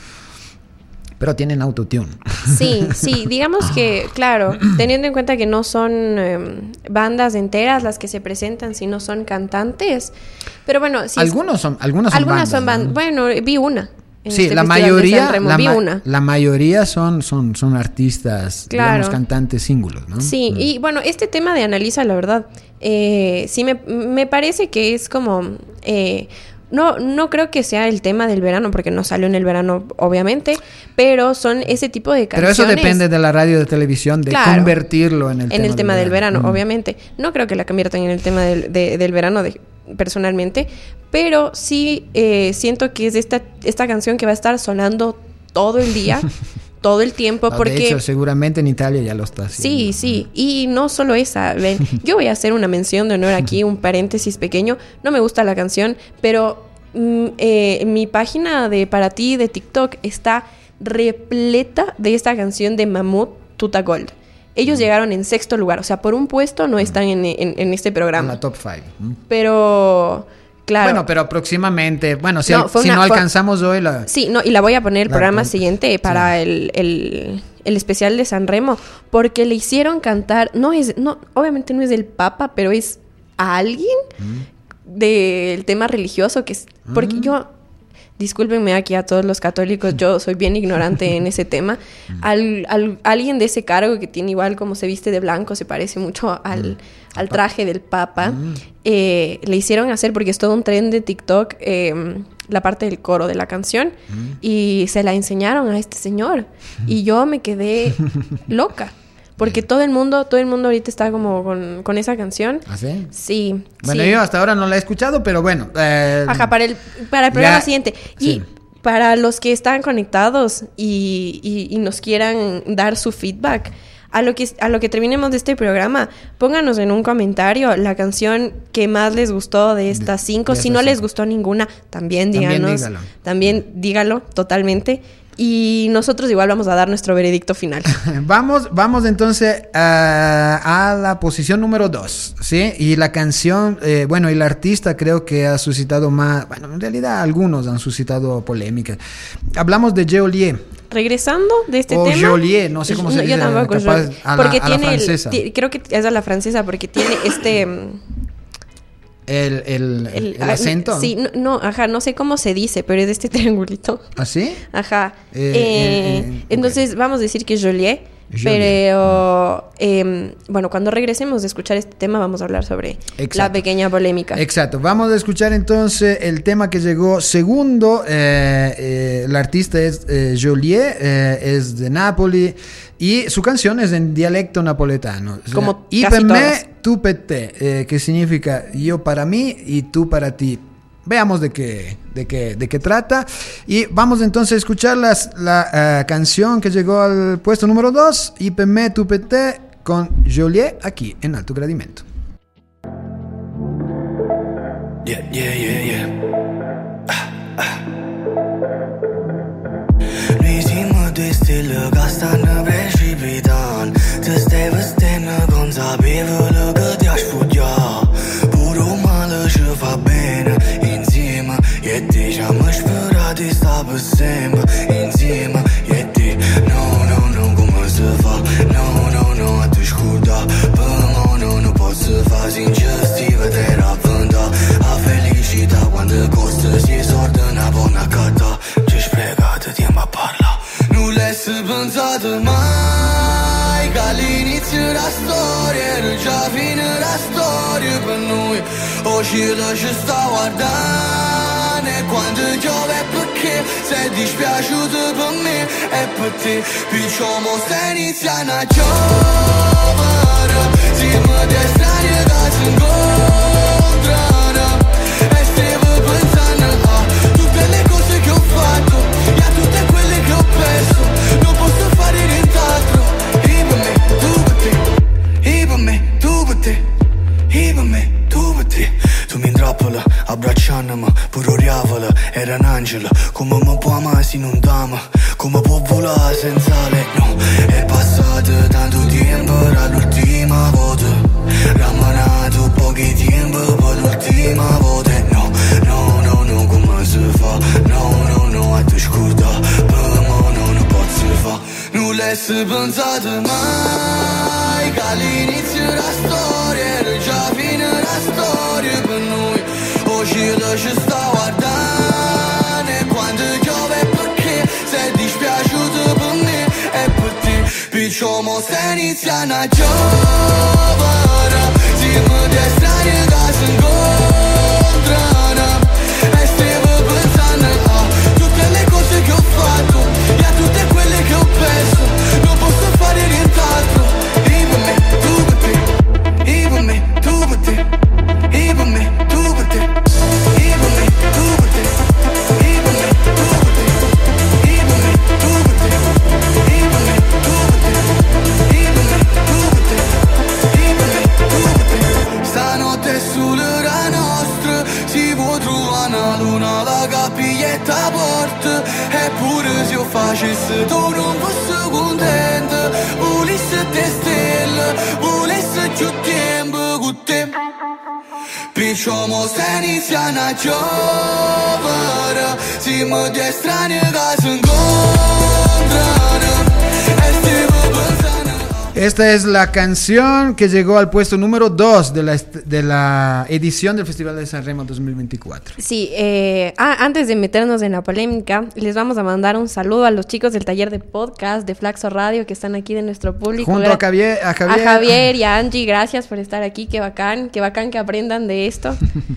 Pero tienen autotune. Sí, sí, digamos que, claro, teniendo en cuenta que no son eh, bandas enteras las que se presentan, sino son cantantes. Pero bueno, si algunos es, son, algunas son algunas bandas. Son band- ¿no? Bueno, vi una. Sí, este la Festival mayoría, de San Remo, la, vi ma- una. la mayoría son, son, son artistas, Claro. digamos, cantantes singles, ¿no? Sí, Mm. y bueno, este tema de Annalisa, la verdad, eh, sí me, me parece que es como... Eh, No, no creo que sea el tema del verano, porque no salió en el verano, obviamente, pero son ese tipo de canciones. Pero eso depende de la radio de televisión, de Claro, convertirlo en el en tema, el tema del verano, verano. Mm. obviamente. No creo que la conviertan en el tema del, de, del verano de, personalmente, pero sí eh, siento que es esta, esta canción que va a estar sonando todo el día, todo el tiempo, No, porque... De hecho, seguramente en Italia ya lo está haciendo. Sí, sí, y no solo esa, ven, yo voy a hacer una mención de honor aquí, un paréntesis pequeño, no me gusta la canción, pero mm, eh, mi página de Para Ti de TikTok está repleta de esta canción de Mahmoud Tuta Gold. Ellos mm. llegaron en sexto lugar, o sea, por un puesto no están en, en, en este programa. En la top five. ¿Mm? Pero... Claro. Bueno, pero próximamente, bueno, si, No, al- fue si una- no fue- alcanzamos hoy la... Sí, no, y la voy a poner el La programa con- siguiente para el, el, el especial de San Remo, porque le hicieron cantar, no es, no, obviamente no es del Papa, pero es a alguien del tema religioso, que es, porque yo, discúlpenme aquí a todos los católicos, yo soy bien ignorante en ese tema, al, al, alguien de ese cargo que tiene igual como se viste de blanco, se parece mucho al, al traje del Papa, eh, le hicieron hacer, porque es todo un tren de TikTok, eh, la parte del coro de la canción, y se la enseñaron a este señor, y yo me quedé loca. Porque todo el mundo, todo el mundo ahorita está como con, con esa canción. ¿Ah, sí? Sí. Bueno, sí. yo hasta ahora no la he escuchado, pero bueno. Eh, Ajá, para el, para el programa ya- siguiente. Y sí. para los que están conectados y, y, y nos quieran dar su feedback, a lo, que, a lo que terminemos de este programa, pónganos en un comentario la canción que más les gustó de estas cinco. de Si estas no les cinco. gustó ninguna, también También díganos. dígalo. También dígalo totalmente. Y nosotros igual vamos a dar nuestro veredicto final. Vamos, vamos entonces a, a la posición número dos, ¿sí? Y la canción, eh, bueno, y la artista creo que ha suscitado más, bueno, en realidad algunos han suscitado polémica. Hablamos de Geolier. Regresando de este O tema. Geolier, no sé cómo se yo dice, tampoco, capaz yo- a la- porque a la tiene el- francesa. ti- creo que es a la francesa porque tiene este mm, El, el, el, el ah, acento. Sí, no, no, ajá, no sé cómo se dice, pero es de este triangulito. ¿Así? Ajá. Eh, Eh, eh, eh, entonces vamos a decir que es Joliet. Joliet. Pero eh, bueno, cuando regresemos de escuchar este tema vamos a hablar sobre la Exacto. pequeña polémica. Exacto, vamos a escuchar entonces el tema que llegó segundo. eh, eh, el artista es eh, Joliet, eh, es de Nápoli y su canción es en dialecto napoletano. O sea, Como "I casi per todas. me, tu per te", eh, que significa yo para mí y tú para ti. Veamos de qué, de qué, de qué trata. Y vamos entonces a escuchar las, la eh, canción que llegó al puesto número dos, "I per me, tu per te", con Joliet aquí en Alto Gradimento. Yeah, yeah, yeah, yeah. Ah, ah. Risim de stille stanno precipitando. Te stai vestendo consapevole che ti hai sfuggito. Pure male ci fa bene insieme. E diciamo sperati sta per sempre insieme. E ti no, no, no, come si fa? No, no, no, a te scuda. Per mo no, non posso fare singestiva te ravventa. A felicità quando costa si sorda una buona catta. Ci spiegate tempo a parlare. Non l'hai pensato mai che all'inizio della storia era già fine la storia per noi. O cielo ci sta guardando e quando piove è perché sei dispiaciuto per me e per te. Perciò mo stai iniziando a giovere. Siamo dei strani che si incontrano e stavo pensando a tutte le cose che ho fatto e a tutte quelle che ho perso. Non posso fare nient'altro. E per me, tu per te. E per me, tu per te. E per me, tu per te. Tu mi intrappola, abbracciandomi, pure oriavola, era un angelo. Come mi può amare se non t'ama? Come può volare senza lei? No, è passato tanto tempo dall'ultima volta. Rammanato pochi tempo per l'ultima volta. No, no, no, no, come si fa? No, no, no, a te scorda. Per mo no, non posso fa. Non l'hai pensato mai che all'inizio della storia era già fine la storia per noi. O cielo ci sta guardando e quando piove perché sei dispiaciuto per me e per te. Perciò mo stai iniziando a giovere. Siamo dei strani che si incontrano e stavo pensando a tutte le cose che ho fatto e a tutte quelle che ho perso. Non posso fare nient'altro. E per me, tu per te. E per me, tu per te. E per me, tu per te. E per me, tu per te. E per me, tu per te. E per me, tu se tu non fossi contenta, volesse te stelle, volesse più tempo con te. Perciò mo se iniziano a giovere, siamo due strani che si incontrano e stiamo pensando. Esta es la canción que llegó al puesto número dos de la, de la edición del Festival de Sanremo dos mil veinticuatro. Sí, eh, ah, antes de meternos en la polémica, les vamos a mandar un saludo a los chicos del taller de podcast de Flaxo Radio que están aquí de nuestro público. Junto a Javier, a Javier. A Javier y a Angie, gracias por estar aquí, qué bacán, qué bacán que aprendan de esto.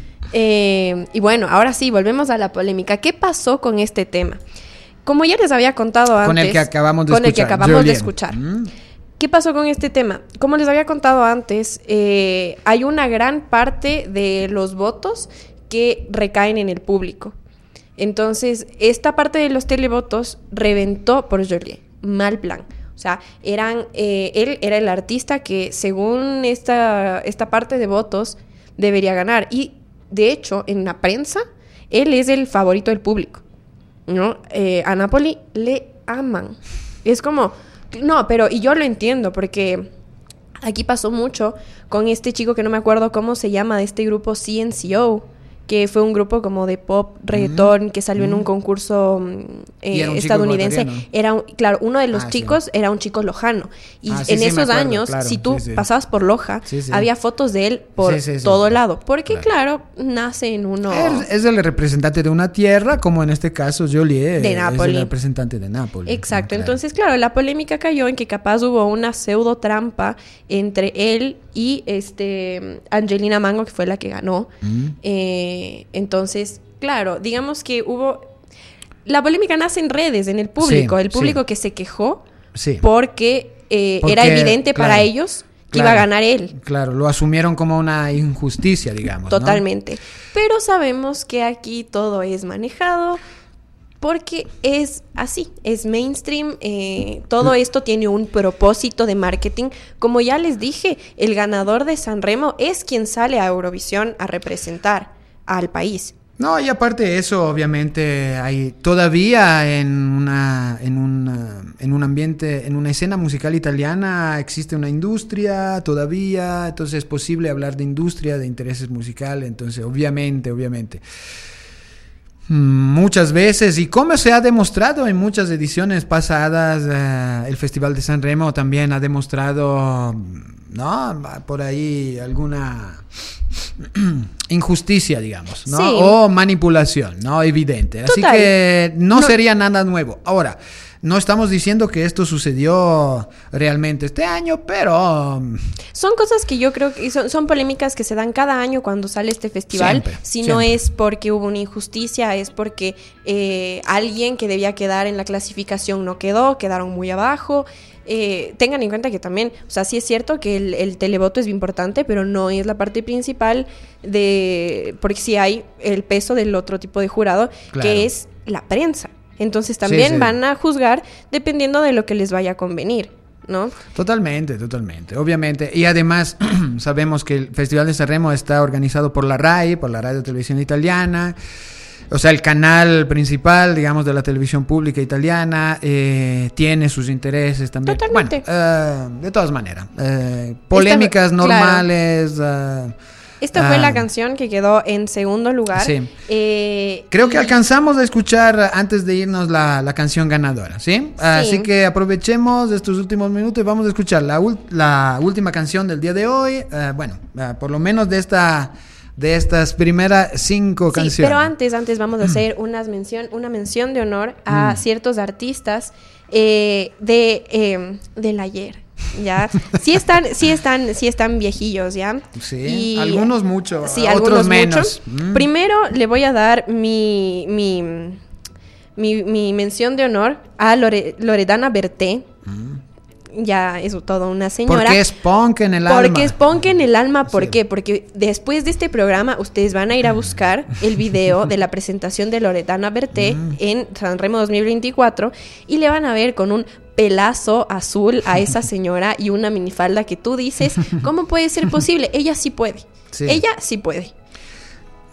eh, y bueno, ahora sí, volvemos a la polémica. ¿Qué pasó con este tema? Como ya les había contado antes... Con el que acabamos de con escuchar. el que acabamos Julien. de escuchar. Mm. ¿Qué pasó con este tema? Como les había contado antes, eh, hay una gran parte de los votos que recaen en el público. Entonces, esta parte de los televotos reventó por Julien. Mal plan. O sea, eran, eh, él era el artista que, según esta, esta parte de votos, debería ganar. Y, de hecho, en la prensa, él es el favorito del público, ¿no? Eh, a Napoli le aman. Es como... No, pero y yo lo entiendo porque aquí pasó mucho con este chico que no me acuerdo cómo se llama, de este grupo C N C O, que fue un grupo como de pop, reggaetón, mm. que salió mm. en un concurso eh, era un estadounidense. Era, un, claro, uno de los ah, chicos sí. era un chico lojano. Y ah, sí, en sí, esos acuerdo, años, claro. si tú sí, sí. pasabas por Loja, sí, sí. había fotos de él por sí, sí, sí. todo lado. Porque, claro. claro, nace en uno... Es, es el representante de una tierra, como en este caso Julien de Napoli. Es el representante de Nápoles. Exacto. Claro. Entonces, claro, la polémica cayó en que capaz hubo una pseudo trampa entre él y este Angelina Mango, que fue la que ganó. Mm. Eh, entonces, claro, digamos que hubo... La polémica nace en redes, en el público. Sí, el público sí. que se quejó sí. porque, eh, porque era evidente claro, para ellos que claro, iba a ganar él. Claro, lo asumieron como una injusticia, digamos. Totalmente. ¿no? Pero sabemos que aquí todo es manejado... Porque es así, es mainstream, eh, todo esto tiene un propósito de marketing. Como ya les dije, el ganador de Sanremo es quien sale a Eurovisión a representar al país. No, y aparte de eso, obviamente, hay todavía en una, en una, en un ambiente, en una escena musical italiana existe una industria todavía, entonces es posible hablar de industria, de intereses musicales, entonces obviamente, obviamente. Muchas veces, y como se ha demostrado en muchas ediciones pasadas, eh, el Festival de Sanremo también ha demostrado, ¿no? Por ahí alguna injusticia, digamos, ¿no? Sí. O manipulación, ¿no? Evidente. Total. Así que no, no sería nada nuevo. Ahora, no estamos diciendo que esto sucedió realmente este año, pero... Son cosas que yo creo que son, son polémicas que se dan cada año cuando sale este festival. Siempre, si siempre. No es porque hubo una injusticia, es porque eh, alguien que debía quedar en la clasificación no quedó, quedaron muy abajo. Eh, tengan en cuenta que también, o sea, sí es cierto que el, el televoto es importante, pero no es la parte principal de... Porque sí hay el peso del otro tipo de jurado, claro. que es la prensa. Entonces también sí, sí. van a juzgar dependiendo de lo que les vaya a convenir, ¿no? Totalmente, totalmente, obviamente. Y además sabemos que el Festival de Sanremo está organizado por la RAI, por la Radio Televisión Italiana, o sea, el canal principal, digamos, de la televisión pública italiana, eh, tiene sus intereses también. Totalmente. Bueno, uh, de todas maneras, uh, polémicas Esta, normales... Claro. Uh, Esta fue ah. la canción que quedó en segundo lugar. Sí. Eh, Creo y... que alcanzamos a escuchar antes de irnos la, la canción ganadora, ¿sí? ¿sí? Así que aprovechemos estos últimos minutos y vamos a escuchar la, ul- la última canción del día de hoy. Uh, bueno, uh, por lo menos de esta... de estas primeras cinco sí, canciones. Pero antes, antes vamos a hacer unas mención, una mención de honor a mm. ciertos artistas eh, de eh, del ayer. Ya, sí están, sí están, sí están viejillos, ya. Sí, y, algunos mucho, sí, otros algunos menos. Mm. Primero le voy a dar mi mi, mi, mi mención de honor a Lore, Loredana Berté. Mm. Ya es todo una señora. Porque es punk en el Porque alma. Porque es punk en el alma. ¿Por sí. qué? Porque después de este programa ustedes van a ir a buscar el video de la presentación de Loredana Berté mm. en Sanremo dos mil veinticuatro y le van a ver con un pelazo azul a esa señora y una minifalda que tú dices, ¿cómo puede ser posible? Ella sí puede. Sí. Ella sí puede.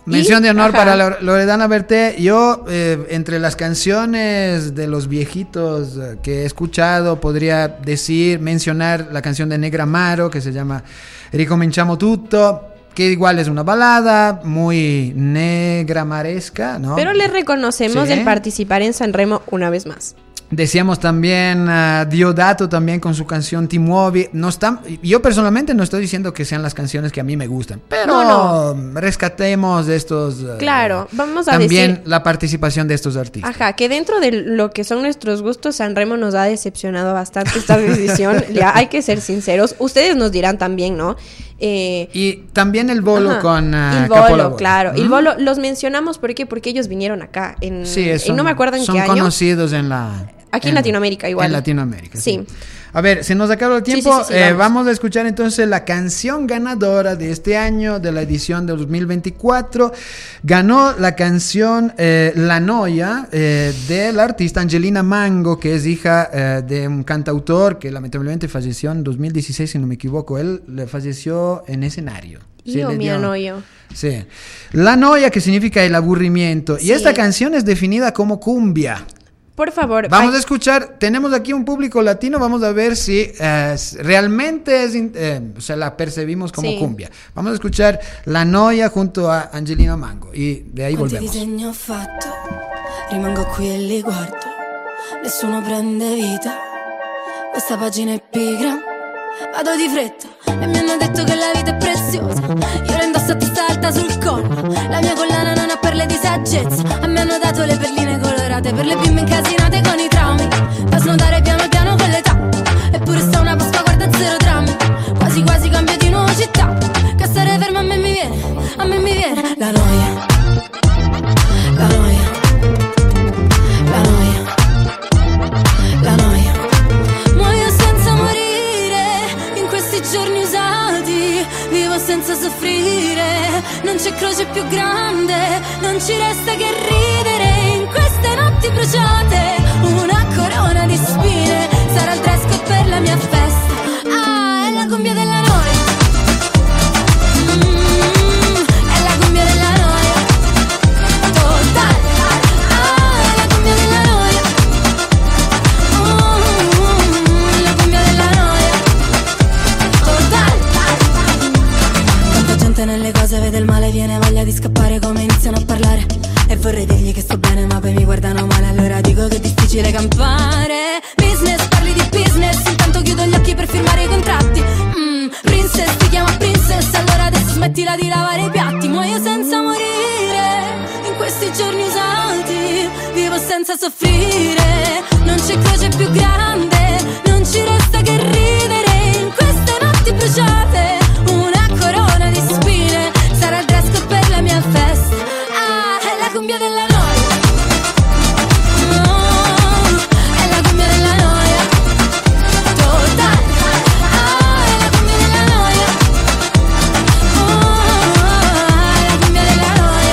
Mención Y- de honor ajá. para Lore- Loredana Berté. Yo, eh, entre las canciones de los viejitos eh, que he escuchado, podría decir, mencionar la canción de Negra Amaro, que se llama Ricominciamo Tutto, que igual es una balada muy negramaresca, ¿no? Pero le reconocemos Sí. el participar en Sanremo una vez más. Decíamos también a Diodato también con su canción Ti muovi. No están, yo personalmente no estoy diciendo que sean las canciones que a mí me gustan, pero No, rescatemos de estos. eh, Claro, vamos a también decir- la participación de estos artistas. Ajá, que dentro de lo que son nuestros gustos, Sanremo nos ha decepcionado bastante esta decisión. Ya hay que ser sinceros. Ustedes nos dirán también, ¿no? Eh, Y también el bolo ajá, con uh, Il Capolavoro. Bolo, claro. ¿Mm? Il Bolo los mencionamos ¿por qué? Porque ellos vinieron acá. En, Sí, y son, no me acuerdo en son qué año. conocidos en la. Aquí en Latinoamérica igual. En Latinoamérica. Sí. Sí. A ver, se nos acabó el Sí, tiempo. sí, sí, sí, Eh, vamos. vamos a escuchar entonces la canción ganadora de este año, de la edición de dos mil veinticuatro. Ganó la canción eh, La Noia eh, de la artista Angelina Mango, que es hija eh, de un cantautor que lamentablemente falleció en dos mil dieciséis, si no me equivoco. Él le falleció en escenario. Sí, Io le mi dio- annoio. Sí. La noia, que significa el aburrimiento. Y Sí. esta canción es definida como cumbia. Por favor. Vamos ay, a escuchar, tenemos aquí un público latino, vamos a ver si eh, realmente es, in- eh, o sea, la percibimos como Sí. cumbia. Vamos a escuchar La Noia junto a Angelina Mango y de ahí Quanti volvemos. disegni ho fatto, rimango qui e li guardo, nessuno prende vita, questa pagina è pigra, vado di fretta e mi hanno detto che la vita è preziosa, io la indosso a testa alta sul collo, la mia collana non ha perle di saggezza, a me hanno dato le perline colorate per le bimbe incasinate con i traumi, da snodare piano piano con l'età, eppure sta una Pasqua guarda zero drammi, quasi quasi cambio di nuovo città, che stare fermo a me mi viene, a me mi viene la noia. La noia, la noia, la noia. Muoio senza morire in questi giorni usati, vivo senza soffrire, non c'è croce più grande, non ci resta che ridere in queste notti bruciate, una corona di spine, sarà il dress code per la mia festa, ah, è la cumbia della noia. Mm, è la cumbia della noia. Total, ah, è la cumbia della noia. Mm, la cumbia della noia. Total. Tanta gente nelle cose vede il male, viene voglia di scappare come iniziano a parlare. E vorrei dirgli che sto bene ma poi mi guardano male, allora dico che è difficile campare. Business, parli di business, intanto chiudo gli occhi per firmare i contratti. Mm, princess, ti chiama princess, allora adesso smettila di lavare i piatti. Muoio senza morire in questi giorni usati, vivo senza soffrire, non c'è croce più grande, non ci resta che ridere in queste notti bruciate, una corona di spine, sarà il dress code per la mia festa, ah, è la cumbia della noia. Oh, è la cumbia della noia. Total, ah, è la cumbia della noia. Oh, è la cumbia della noia.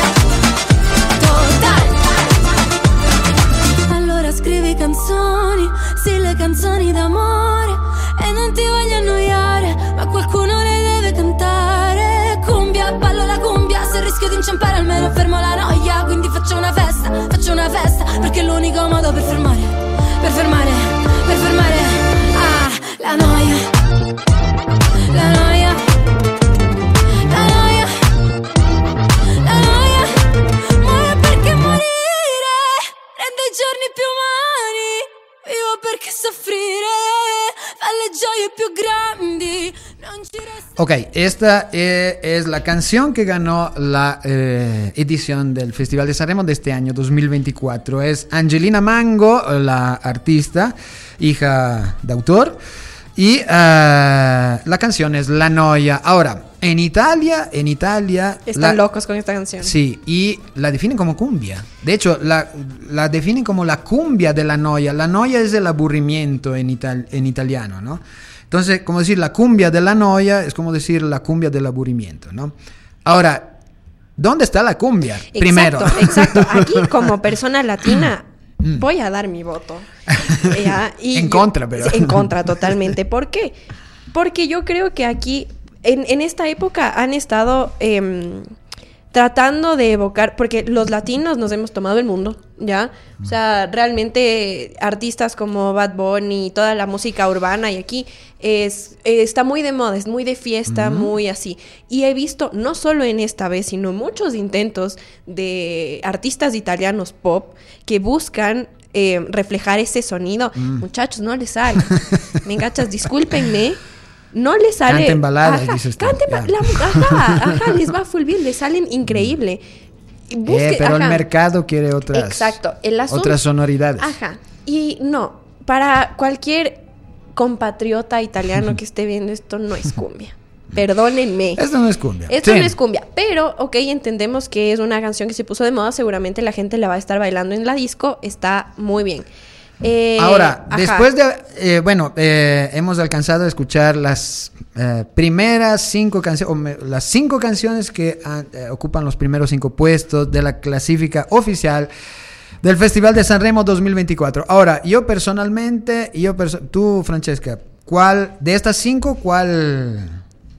Total. Allora scrivi canzoni, sì, le canzoni d'amore, e non ti voglio annoiare, ma qualcuno le deve cantare. Cumbia, ballo la cumbia, se rischio di inciampare almeno fermo la noia. Quindi faccio una festa, faccio una festa, perché è l'unico modo per fermare, per fermare, per fermare, ah, la noia. La noia. La noia. La noia. Muoio perché morire rende i giorni più umani, vivo perché soffrire fa le gioie più grandi, non ci resta. Ok, esta eh, es la canción que ganó la eh, edición del Festival de Sanremo de este año dos mil veinticuatro. Es Angelina Mango, la artista, hija de autor, y uh, la canción es La Noia. Ahora, en Italia, en Italia... Están la, locos con esta canción. Sí, y la definen como cumbia. De hecho, la, la definen como la cumbia de la noia. La noia es el aburrimiento en, ital, en italiano, ¿no? Entonces, como decir la cumbia de la noia es como decir la cumbia del aburrimiento, ¿no? Ahora, ¿dónde está la cumbia? Exacto, Primero. exacto. Aquí, como persona latina, voy a dar mi voto. Ya, y En yo- contra, pero. En contra, totalmente. ¿Por qué? Porque yo creo que aquí, en, en esta época, han estado... em, tratando de evocar, porque los latinos nos hemos tomado el mundo, ¿ya? O sea, realmente artistas como Bad Bunny y toda la música urbana y aquí es, está muy de moda, es muy de fiesta, uh-huh. muy así. Y he visto, no solo en esta vez, sino muchos intentos de artistas italianos pop que buscan eh, reflejar ese sonido. Mm. Muchachos, no les sale. ¿Me engachas? Discúlpenme. No les sale. Canten baladas, ajá, dices tú. Canten ba- la, ajá, ajá, les va full bien, les salen increíble. Busque, eh, pero ajá. el mercado quiere otras, Exacto, el asunto, otras sonoridades. Ajá. Y no, para cualquier compatriota italiano que esté viendo esto, no es cumbia. Perdónenme. Esto no es cumbia. Esto sí. no es cumbia. Pero, ok, entendemos que es una canción que se puso de moda. Seguramente la gente la va a estar bailando en la disco. Está muy bien. Eh, Ahora, ajá. después de, eh, bueno, eh, hemos alcanzado a escuchar las eh, primeras cinco canciones, las cinco canciones que eh, ocupan los primeros cinco puestos de la clasifica oficial del Festival de Sanremo dos mil veinticuatro. Ahora, yo personalmente, yo perso- tú, Francesca, ¿cuál de estas cinco, cuál...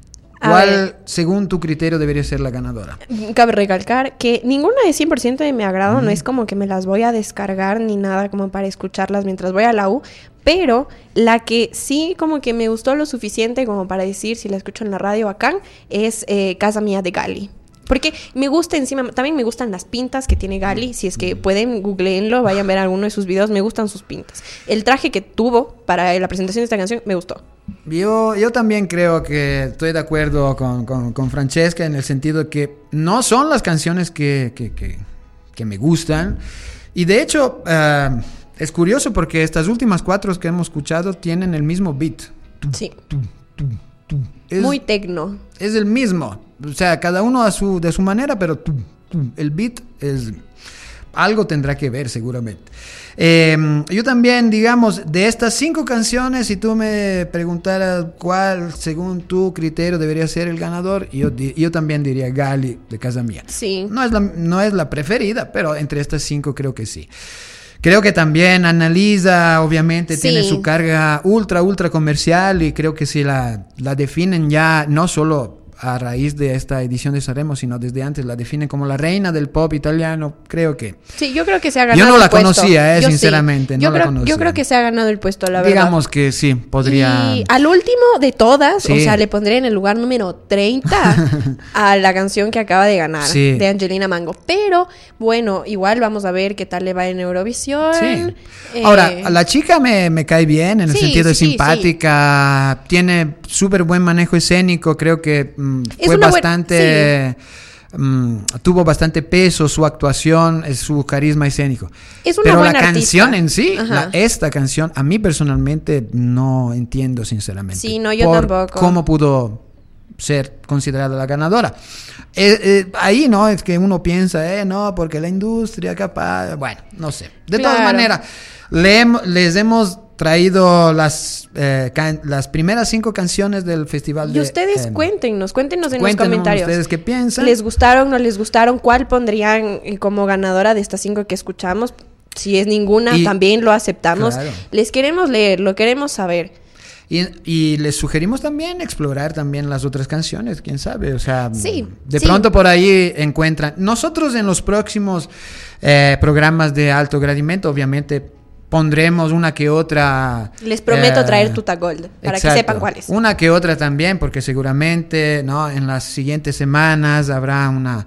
¿Cuál, según tu criterio, debería ser la ganadora? Cabe recalcar que ninguna es cien por ciento de mi agrado. Mm. No es como que me las voy a descargar ni nada como para escucharlas mientras voy a la U. Pero la que sí como que me gustó lo suficiente como para decir, si la escucho en la radio bacán, es eh, Casa Mía de Gali. Porque me gusta encima, también me gustan las pintas que tiene Gali. Si es que pueden, googleenlo, vayan a ver alguno de sus videos. Me gustan sus pintas. El traje que tuvo para la presentación de esta canción me gustó. Yo, yo también creo que estoy de acuerdo con, con, con Francesca en el sentido de que no son las canciones que, que, que, que me gustan. Y de hecho, uh, es curioso porque estas últimas cuatro que hemos escuchado tienen el mismo beat. Sí. Tu, tu, tu. Es, muy tecno. Es el mismo. O sea, cada uno a su, de su manera, pero tu, tu, el beat es... Algo tendrá que ver seguramente. Eh, yo también, digamos, de estas cinco canciones, si tú me preguntaras cuál, según tu criterio, debería ser el ganador, yo, yo también diría Gali de Casa Mía. Sí. No es la, no es la preferida, pero entre estas cinco creo que sí. Creo que también Annalisa, obviamente, sí. tiene su carga ultra, ultra comercial y creo que si la, la definen ya, no solo a raíz de esta edición de Sanremo, sino desde antes la definen como la reina del pop italiano, creo que... Sí, yo creo que se ha ganado el puesto. Yo no la puesto. conocía, eh, yo sinceramente, sí. no yo la creo, conocía. Yo creo que se ha ganado el puesto, la verdad. Digamos que sí, podría... Y al último de todas, sí. o sea, le pondré en el lugar número treinta a la canción que acaba de ganar, sí. de Angelina Mango. Pero, bueno, igual vamos a ver qué tal le va en Eurovisión. Sí. Eh... Ahora, a la chica me, me cae bien, en el sí, sentido de sí, simpática, sí. tiene súper buen manejo escénico, creo que mm, fue bastante... Bastante, sí. um, tuvo bastante peso su actuación, su carisma escénico. Es una Pero buena la canción artista. en sí, la, esta canción, a mí personalmente no entiendo sinceramente. Sí, no, yo por tampoco. ¿Cómo pudo ser considerada la ganadora? Eh, eh, ahí no, es que uno piensa, eh, no, porque la industria capaz, bueno, no sé. De claro. todas maneras, le, les hemos traído las eh, can- las primeras cinco canciones del festival. Y de, ustedes eh, cuéntenos, cuéntenos en cuéntenos los comentarios. Ustedes qué piensan. ¿Les gustaron, no les gustaron? ¿Cuál pondrían como ganadora de estas cinco que escuchamos? Si es ninguna, y, también lo aceptamos. Claro. Les queremos leer, lo queremos saber. Y, y les sugerimos también explorar también las otras canciones, quién sabe, o sea, sí, de sí. pronto por ahí encuentran. Nosotros en los próximos eh, programas de alto gradimento, obviamente, pondremos una que otra. Les prometo eh, traer Tuta Gold para exacto, que sepan cuál es. Una que otra también, porque seguramente, ¿no? En las siguientes semanas habrá una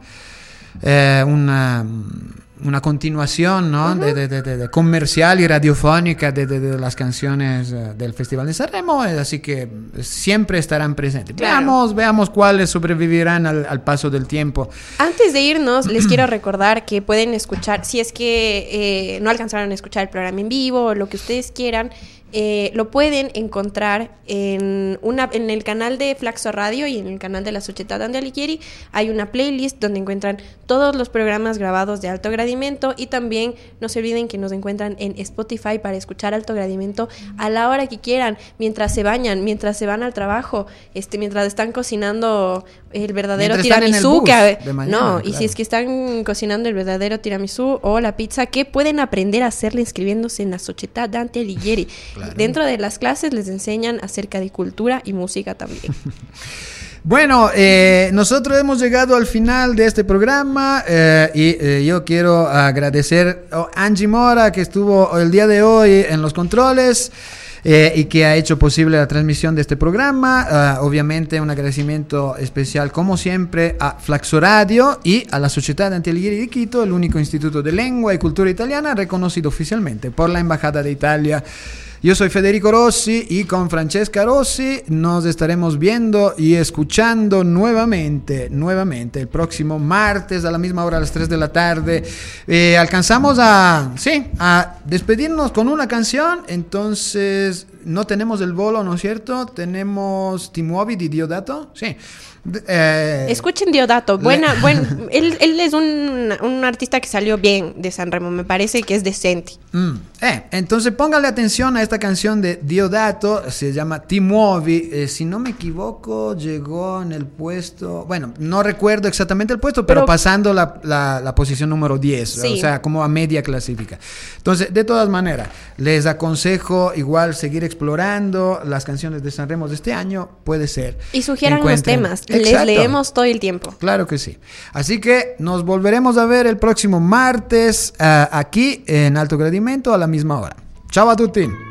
eh, una una continuación, ¿no? Uh-huh. de, de, de, de comercial y radiofónica de, de, de las canciones uh, del Festival de Sanremo, así que siempre estarán presentes. Claro. Veamos, veamos cuáles sobrevivirán al, al paso del tiempo. Antes de irnos, les quiero recordar que pueden escuchar, si es que eh, no alcanzaron a escuchar el programa en vivo o lo que ustedes quieran, Eh, lo pueden encontrar en una en el canal de Flaxo Radio y en el canal de la Società Dante Alighieri. Hay una playlist donde encuentran todos los programas grabados de Alto Gradimento y también no se olviden que nos encuentran en Spotify para escuchar Alto Gradimento a la hora que quieran, mientras se bañan, mientras se van al trabajo, este mientras están cocinando el verdadero mientras tiramisú, que a, mañana, no, claro. Y si es que están cocinando el verdadero tiramisú o la pizza, que pueden aprender a hacerla inscribiéndose en la Società Dante Alighieri. Claro. Dentro de las clases les enseñan acerca de cultura y música también. Bueno, eh, nosotros hemos llegado al final de este programa eh, y eh, yo quiero agradecer a Angie Mora, que estuvo el día de hoy en los controles. Eh, y que ha hecho posible la transmisión de este programa. Uh, obviamente un agradecimiento especial, como siempre, a Flaxo Radio y a la Sociedad Dante Alighieri de Quito, el único instituto de lengua y cultura italiana reconocido oficialmente por la Embajada de Italia. Yo soy Federico Rossi y con Francesca Rossi nos estaremos viendo y escuchando nuevamente, nuevamente el próximo martes a la misma hora, a las tres de la tarde. Eh, alcanzamos a, sí, a despedirnos con una canción, entonces no tenemos el bolo, ¿no es cierto? Tenemos Ti muovi di Diodato, sí. Eh, Escuchen Diodato, buena, le... buen, él, él es un, un artista que salió bien de Sanremo, me parece que es decente. Mm, eh, entonces póngale atención a esta canción de Diodato, se llama Ti muovi, eh, si no me equivoco llegó en el puesto, bueno, no recuerdo exactamente el puesto, pero, pero pasando la, la, la posición número diez, sí. O sea, como a media clasifica. Entonces, de todas maneras, les aconsejo igual seguir explorando las canciones de Sanremo de este año, puede ser. Y sugieran los temas. Exacto. Les leemos todo el tiempo. Claro que sí. Así que nos volveremos a ver el próximo martes uh, aquí en Alto Gradimento a la misma hora. Ciao a tutti.